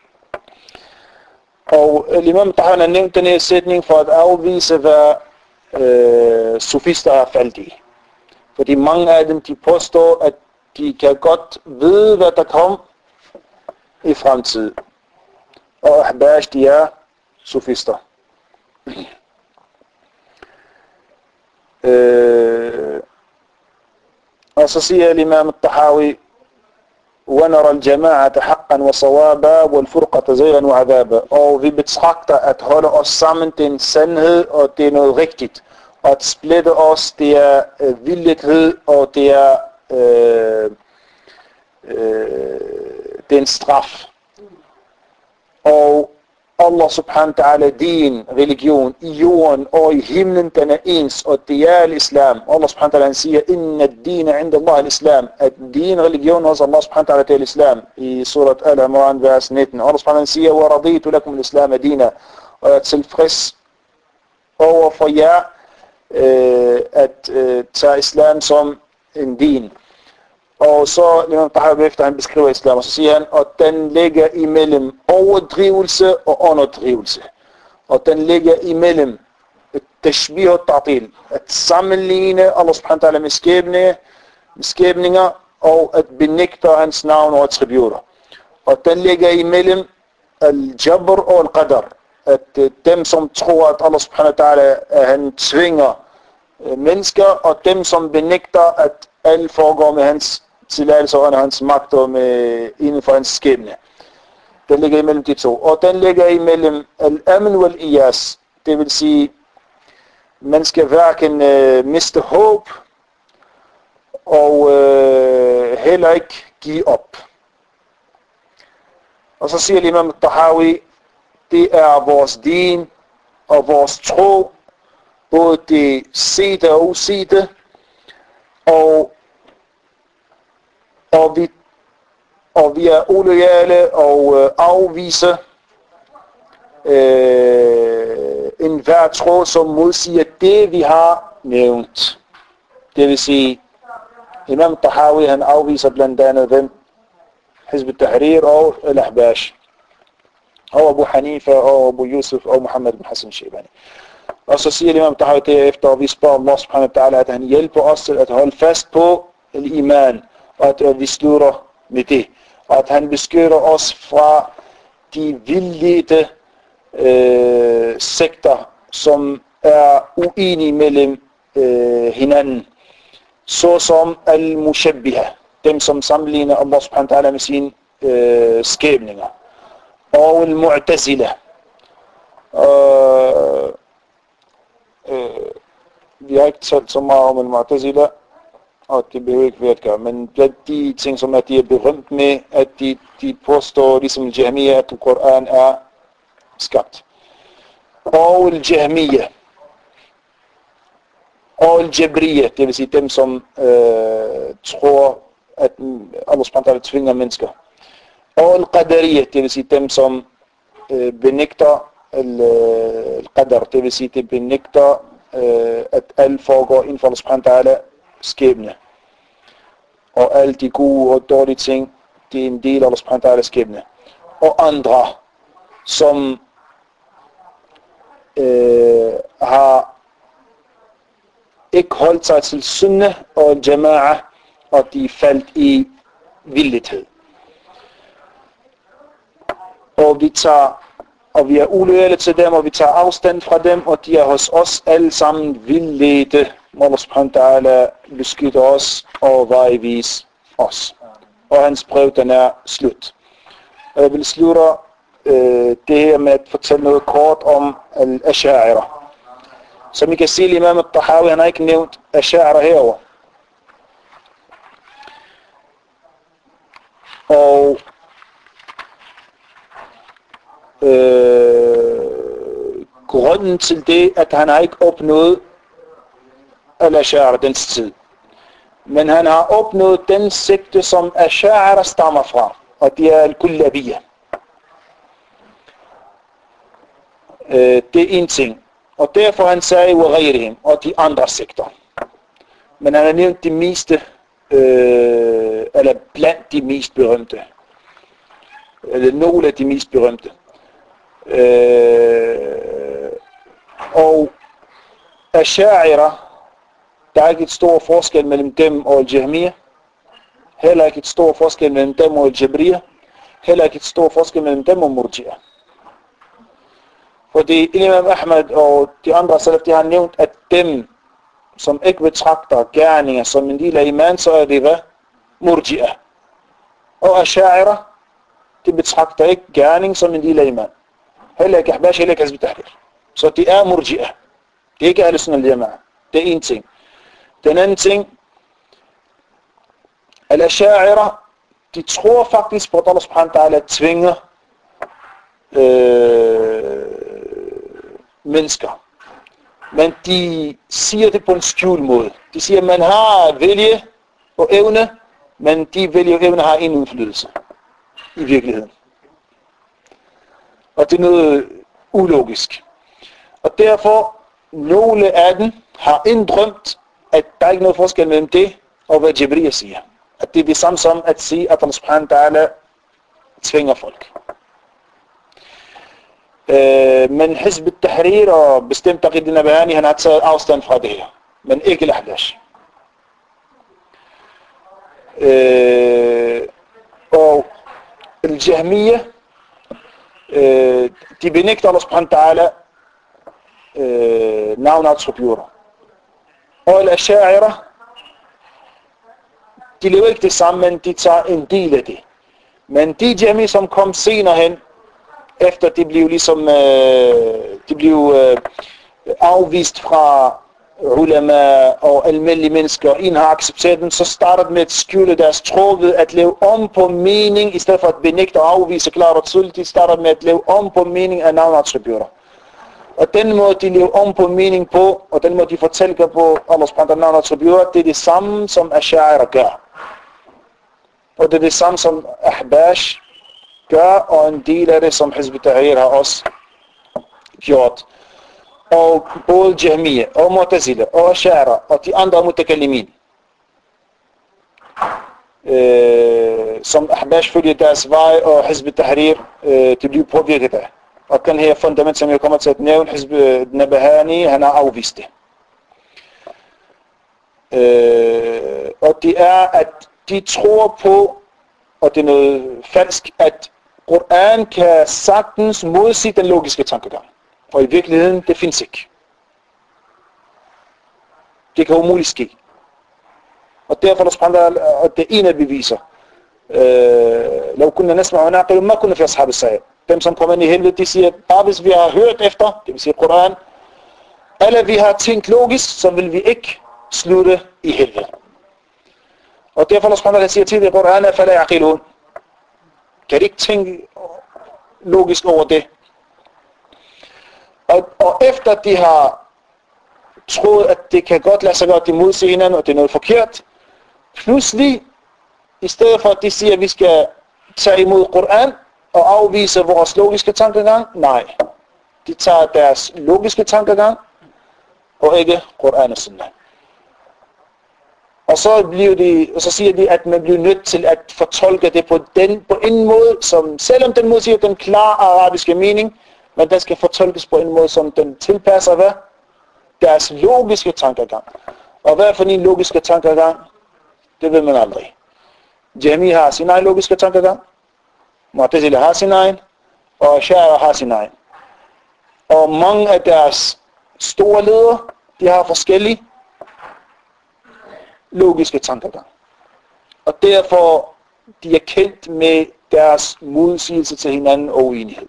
Og Imam Tahawi har nævnt den her sætning for at afvise, hvad øh, sofister har faldt i. Fordi mange af dem, de påstår, at de kan godt vide, hvad der kom i fremtiden. Og ahbaj, de er sofister. øh, og så siger Imam Tahawi, وَنَرَى الْجَمَاعَةَ حَقًّا وَصَوَابًا وَالْفُرْقَةَ زَيْغًا وَعَذَابًا. Og vi betragter at holde os sammen, det er en sandhed, og det er noget rigtigt. Og at splitte os, det er øh, vildhed, og det er, øh, øh, det er en straf. Og Allah subhanahu wa ta'ala, din religion i jorden og i himlen, den er ens, og det er al-Islam. Allah subhanahu wa ta'ala siger, inna ad-dina inda Allah al-Islam, at din religion hos Allah subhanahu wa ta'ala, det er al-Islam, i surat Al-Imran, vers nitten. Allah subhanahu wa ta'ala siger, wa raditu lakum al-Islam adina, og jeg er tilfreds over for jer, øh, at øh, tage islam som en din. Og så Imam Tahawi efter han beskriver islam, og så siger han, at den ligger imellem overdrivelse og underdrivelse. Og den ligger imellem tashbih og ta'til, at sammenligne Allah subhanahu wa ta'ala med skæbninger, med skæbninger, og at benægte hans navn og attributter. Og den ligger imellem al-jabr og al-qadar, at dem som tror, at Allah subhanahu wa ta'ala han tvinger mennesker, og dem som benægter, at alt foregår med hans tilladelse under hans magt og med, inden for hans skæbne. Den ligger imellem de to. Og den ligger imellem al-amen wal-iyas. Det vil sige, man skal hverken øh, miste håb og øh, heller ikke give op. Og så siger Imam Tahawi, det er vores din og vores tro, både det sete og usete, og, og, vi, og vi er uloyale og øh, afviser øh, enhver tråd, som modsiger det, vi har nævnt. Det vil sige, Imam Tahawi, han afviser blandt andet hvem? Hizb al-Tahrir og al-Ahbash. Og Abu Hanifa og Abu Yusuf og Muhammad bin Hassan Shaybani. Og så siger Imam Tahawi derefter, og vi spørger Allah subhanahu wa ta'ala, at han hjælper os til at holde fast på al-iman, og at vi slutter med det. Og at han beskytter os fra de vildledte øh, sekter, som er uenige mellem øh, hinanden. Såsom al-mushabbiha, dem som sammenligner Allah subhanahu wa ta'ala med sine øh, skæbninger. Og al-mu'tazila. Øh, øh, vi har ikke talt så meget om al-mu'tazila, og det behøver ikke være at gøre, men blandt de ting, som er, de er berømt med, at de, de påstår, ligesom al-Jahmiya, at Koran er skabt. Og al-Jahmiya. Og al-Jabriya, det vil sige dem, som øh, tror, at Allah subhanahu wa ta'ala tvinger mennesker. Og al-Qadariya, det vil sige dem, som øh, benægter al-Qadar, det vil sige, det benægter, øh, at alt foregår inden for Allah subhanahu wa ta'ala skæbne. Og alle de gode og dårlige ting, det er en del af Allah subhanahu wa ta'ala skæbne. Og andre, som øh, har ikke holdt sig til sunnah og jama'a, og de faldt i vildhed. Og vi tager, og vi er uloyale til dem, og vi tager afstand fra dem, og de er hos os alle sammen vildledte. Allah subhanahu wa ta'ala beskytter os og vejvis os. Og hans brev, den er slut. Og jeg vil slutte øh, det her med at fortælle noget kort om al-Asha'ira. Som I kan se, Imam al-Tahawi, han har ikke nævnt Asha'ira herover. Og øh, grunden til det, at han har ikke opnået al-Asha'ira dens tid. Men han har opnået den sekte, som Asha'ira stammer fra, og det er al-Kullabiyya. Øh, det er en ting. Og derfor han sagde, وَغَيْرِهِمْ, og de andre sekter. Men han har nævnt de meste, øh, eller blandt de mest berømte. Eller nogle af de mest berømte. Øh, og Asha'ira, der er ikke et stor forskel mellem dem og al-Jahmiya. Heller ikke et stor forskel mellem dem og al-Jabriya. Heller ikke et stor forskel mellem dem og Murji'a. Fordi Imam Ahmad og de andre salaf, de har nævnt, at dem, som ikke betragter gerninger som en del af iman, så er det hvad? Murji'a. Og Asha'ira, de betragter ikke gerning som en del af iman. Heller ikke Ahbash, heller ikke Hizb al-Tahrir. Så det er Murji'a. Det er ikke Ahl Sunnah al-Jama'a. Det er en ting. Den anden ting, al-Asha'ira, de tror faktisk på, at Allah subhanahu wa ta'ala tvinger øh, mennesker. Men de siger det på en skjult måde. De siger, at man har vilje og evne, men de vilje og evne har en indflydelse i virkeligheden. Og det er noget ulogisk. Og derfor, nogle af dem har inddrømt, at der er ikke noget forskel mellem det og hvad Jibril siger. At det er det samme som at sige, at Allah subhanahu wa ta'ala tvinger folk. Øh, men Hizb al-Tahrir og bestemt Taqid al-Nabhani, han har taget afstand fra det her. Men ikke al-Ahbash. Øh, og al-Jahmiya, øh, de benægter Allah subhanahu wa ta'ala øh, navn og attributter. Og al-Asha'ira, de lever ikke det samme, men de tager en del af det. Men de Jahmi, som kom senere hen, efter de blev ligesom, øh, de blev øh, afvist fra ulama og almindelige mennesker, og en har accepteret dem, så startede med at skjule deres tro ved at leve om på mening, i stedet for at benægte og afvise klart og tydeligt, de startede med at leve om på mening af navn og attributter. Og den måde de lever om på mening på, og den måde de fortælker på Allah subhanahu wa ta'ala navn attributter, det er det samme som Ash'ari gør. Og det er det samme som Ahbash gør, og en del af det som Hizb ut-Tahrir har også gjort. Og både Jahmiya og Mu'tazila og Ash'ari og de andre mutakallimin, øh, som Ahbash følger deres vej, og Hizb ut-Tahrir øh, de bliver påvirket af. Og den her fundament, som jeg kommer til at nævne, Hizb Nabhani, han har afvist det. Øh, og det er, at de tror på, og det er noget falsk, at Koran kan sagtens modsige den logiske tankegang. Og i virkeligheden, det findes ikke. Det kan umuligt ske. Og derfor er det ene beviser. لو كنا نسمع ونعقل ما كنا في أصحاب السعير. Dem som kommer ind i helvede, de siger, bare hvis vi har hørt efter, det vil sige Koran, eller vi har tænkt logisk, så vil vi ikke slutte i helvede. Og derfor er det siger til i Koran, at falder yaqilun. Kan de ikke tænke logisk over det? Og, og efter de har troet, at det kan godt lade sig godt imod hinanden, og det er noget forkert, pludselig, i stedet for at de siger, at vi skal tage imod Koran og afvise vores logiske tankegang, nej. De tager deres logiske tankegang og ikke Koran og Sunnah. Og så, bliver de, og så siger de, at man bliver nødt til at fortolke det på, den, på en måde, som selvom den måde siger den klare arabiske mening, men den skal fortolkes på en måde, som den tilpasser hvad? Deres logiske tankegang. Og hvad for en logiske tankegang? Det ved man aldrig. Jahmi har sin egen logiske tankegang, Mu'tazila har sin egen, og Ash'ari har sin egen. Og mange af deres store ledere, de har forskellige logiske tankegang. Og derfor de er kendt med deres modsigelse til hinanden og uenighed.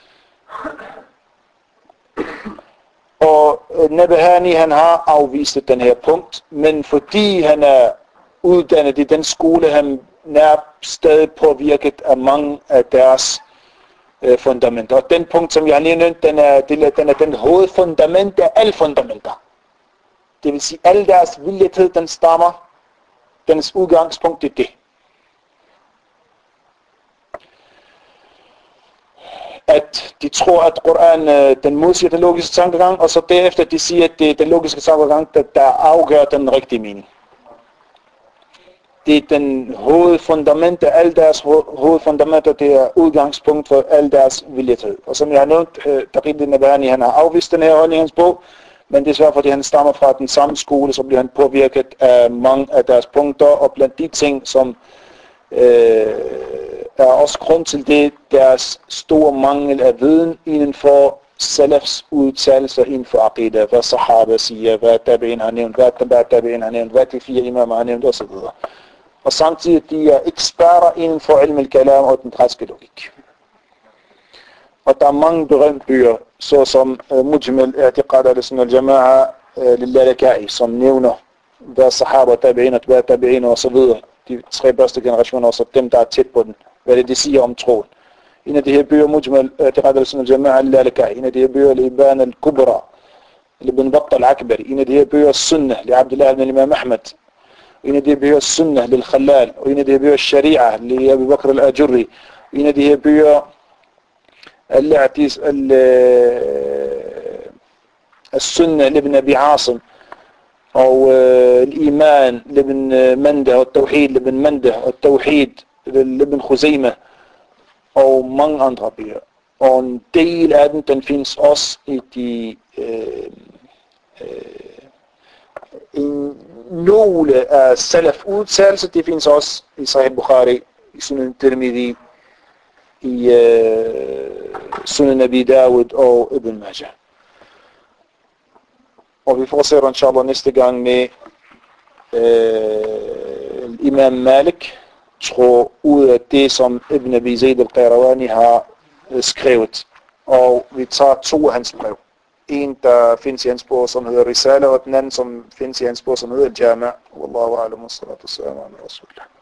Og Nabhani, han har afvist den her punkt, men fordi han er uddannet i den skole, han er stadig påvirket af mange af deres øh, fundamenter. Og den punkt, som jeg har nævnt, den er, den er den hovedfundament af alle fundamenter. Det vil sige, alle deres villighed, den stammer, dens udgangspunkt er det. At de tror, at Koran den modsiger den logiske tankegang, og så derefter de siger, at det er den logiske tankegang, der, der afgør den rigtige mening. Det er den hovedfundament af alle deres hovedfundamenter, det er udgangspunkt for alle deres villighed. Og som jeg har nævnt, Taqi Nabhani, han har afvist den her holdning i hans bog, men det er svært, fordi han stammer fra den samme skole, så bliver han påvirket af mange af deres punkter, og blandt de ting, som øh, er også grund til det, deres store mangel af viden inden for salafs udtalelser inden for aqidah, hvad sahaba siger, hvad tabi'in har nævnt, hvad tabi'in har nævnt, hvad de fire imamer har nævnt osv. Og samtidig de er eksperter inden for ilm al-kalam og den græske logik. Og der er mange berømte bøger, såsom uh, Mujmal i'tiqad al-sunnah al-jama'a lil-Lalaka'i, som nævner, hvad sahaba, tabi'in, hvad tabi'in og så videre. De tre første generationer, og så dem, der er tæt på den. Hvad det de siger om troen. En af de her bøger, Mujmal i'tiqad al-sunnah al-jama'a lil-Lalaka'i. En af de her bøger, Al-Iban al-Kubra, Ibn Battah al-Akbari. En af de her bøger, Sunnah, Abdullah ibn Imam Ahmad. En af de her bøger, Sunnah, Lil-Khallal. Og en af de her bøger, Sharia, Abu Bakr al-Ajurri. En af de her bøger, Al-I'tis, Al-Sunnah, Ibn Abi Asim. Og Al-Iman, Ibn Mandah, og Tawhid, Ibn Mandah, og Tawhid, Ibn Khuzaymah. Og mange andre bøger. Og en del af den, den findes også i de øh, øh, nogle af salaf udtalelser, det findes også i Sahih Bukhari, i Sunan Tirmidhi, i uh, Sunan Abi Dawud og Ibn Majah. Og vi fortsætter inshallah næste gang med uh, Imam Malik, tror ud af det, som Ibn Abi Zayd al-Qayrawani har uh, skrevet. Og vi tager to af hans brev. En, der findes i hans bog, som hedder Risala, og den anden, som findes i hans bog, som hedder Jama'. Wallahu a'lam, wa salatu wassalamu ala rasulillah.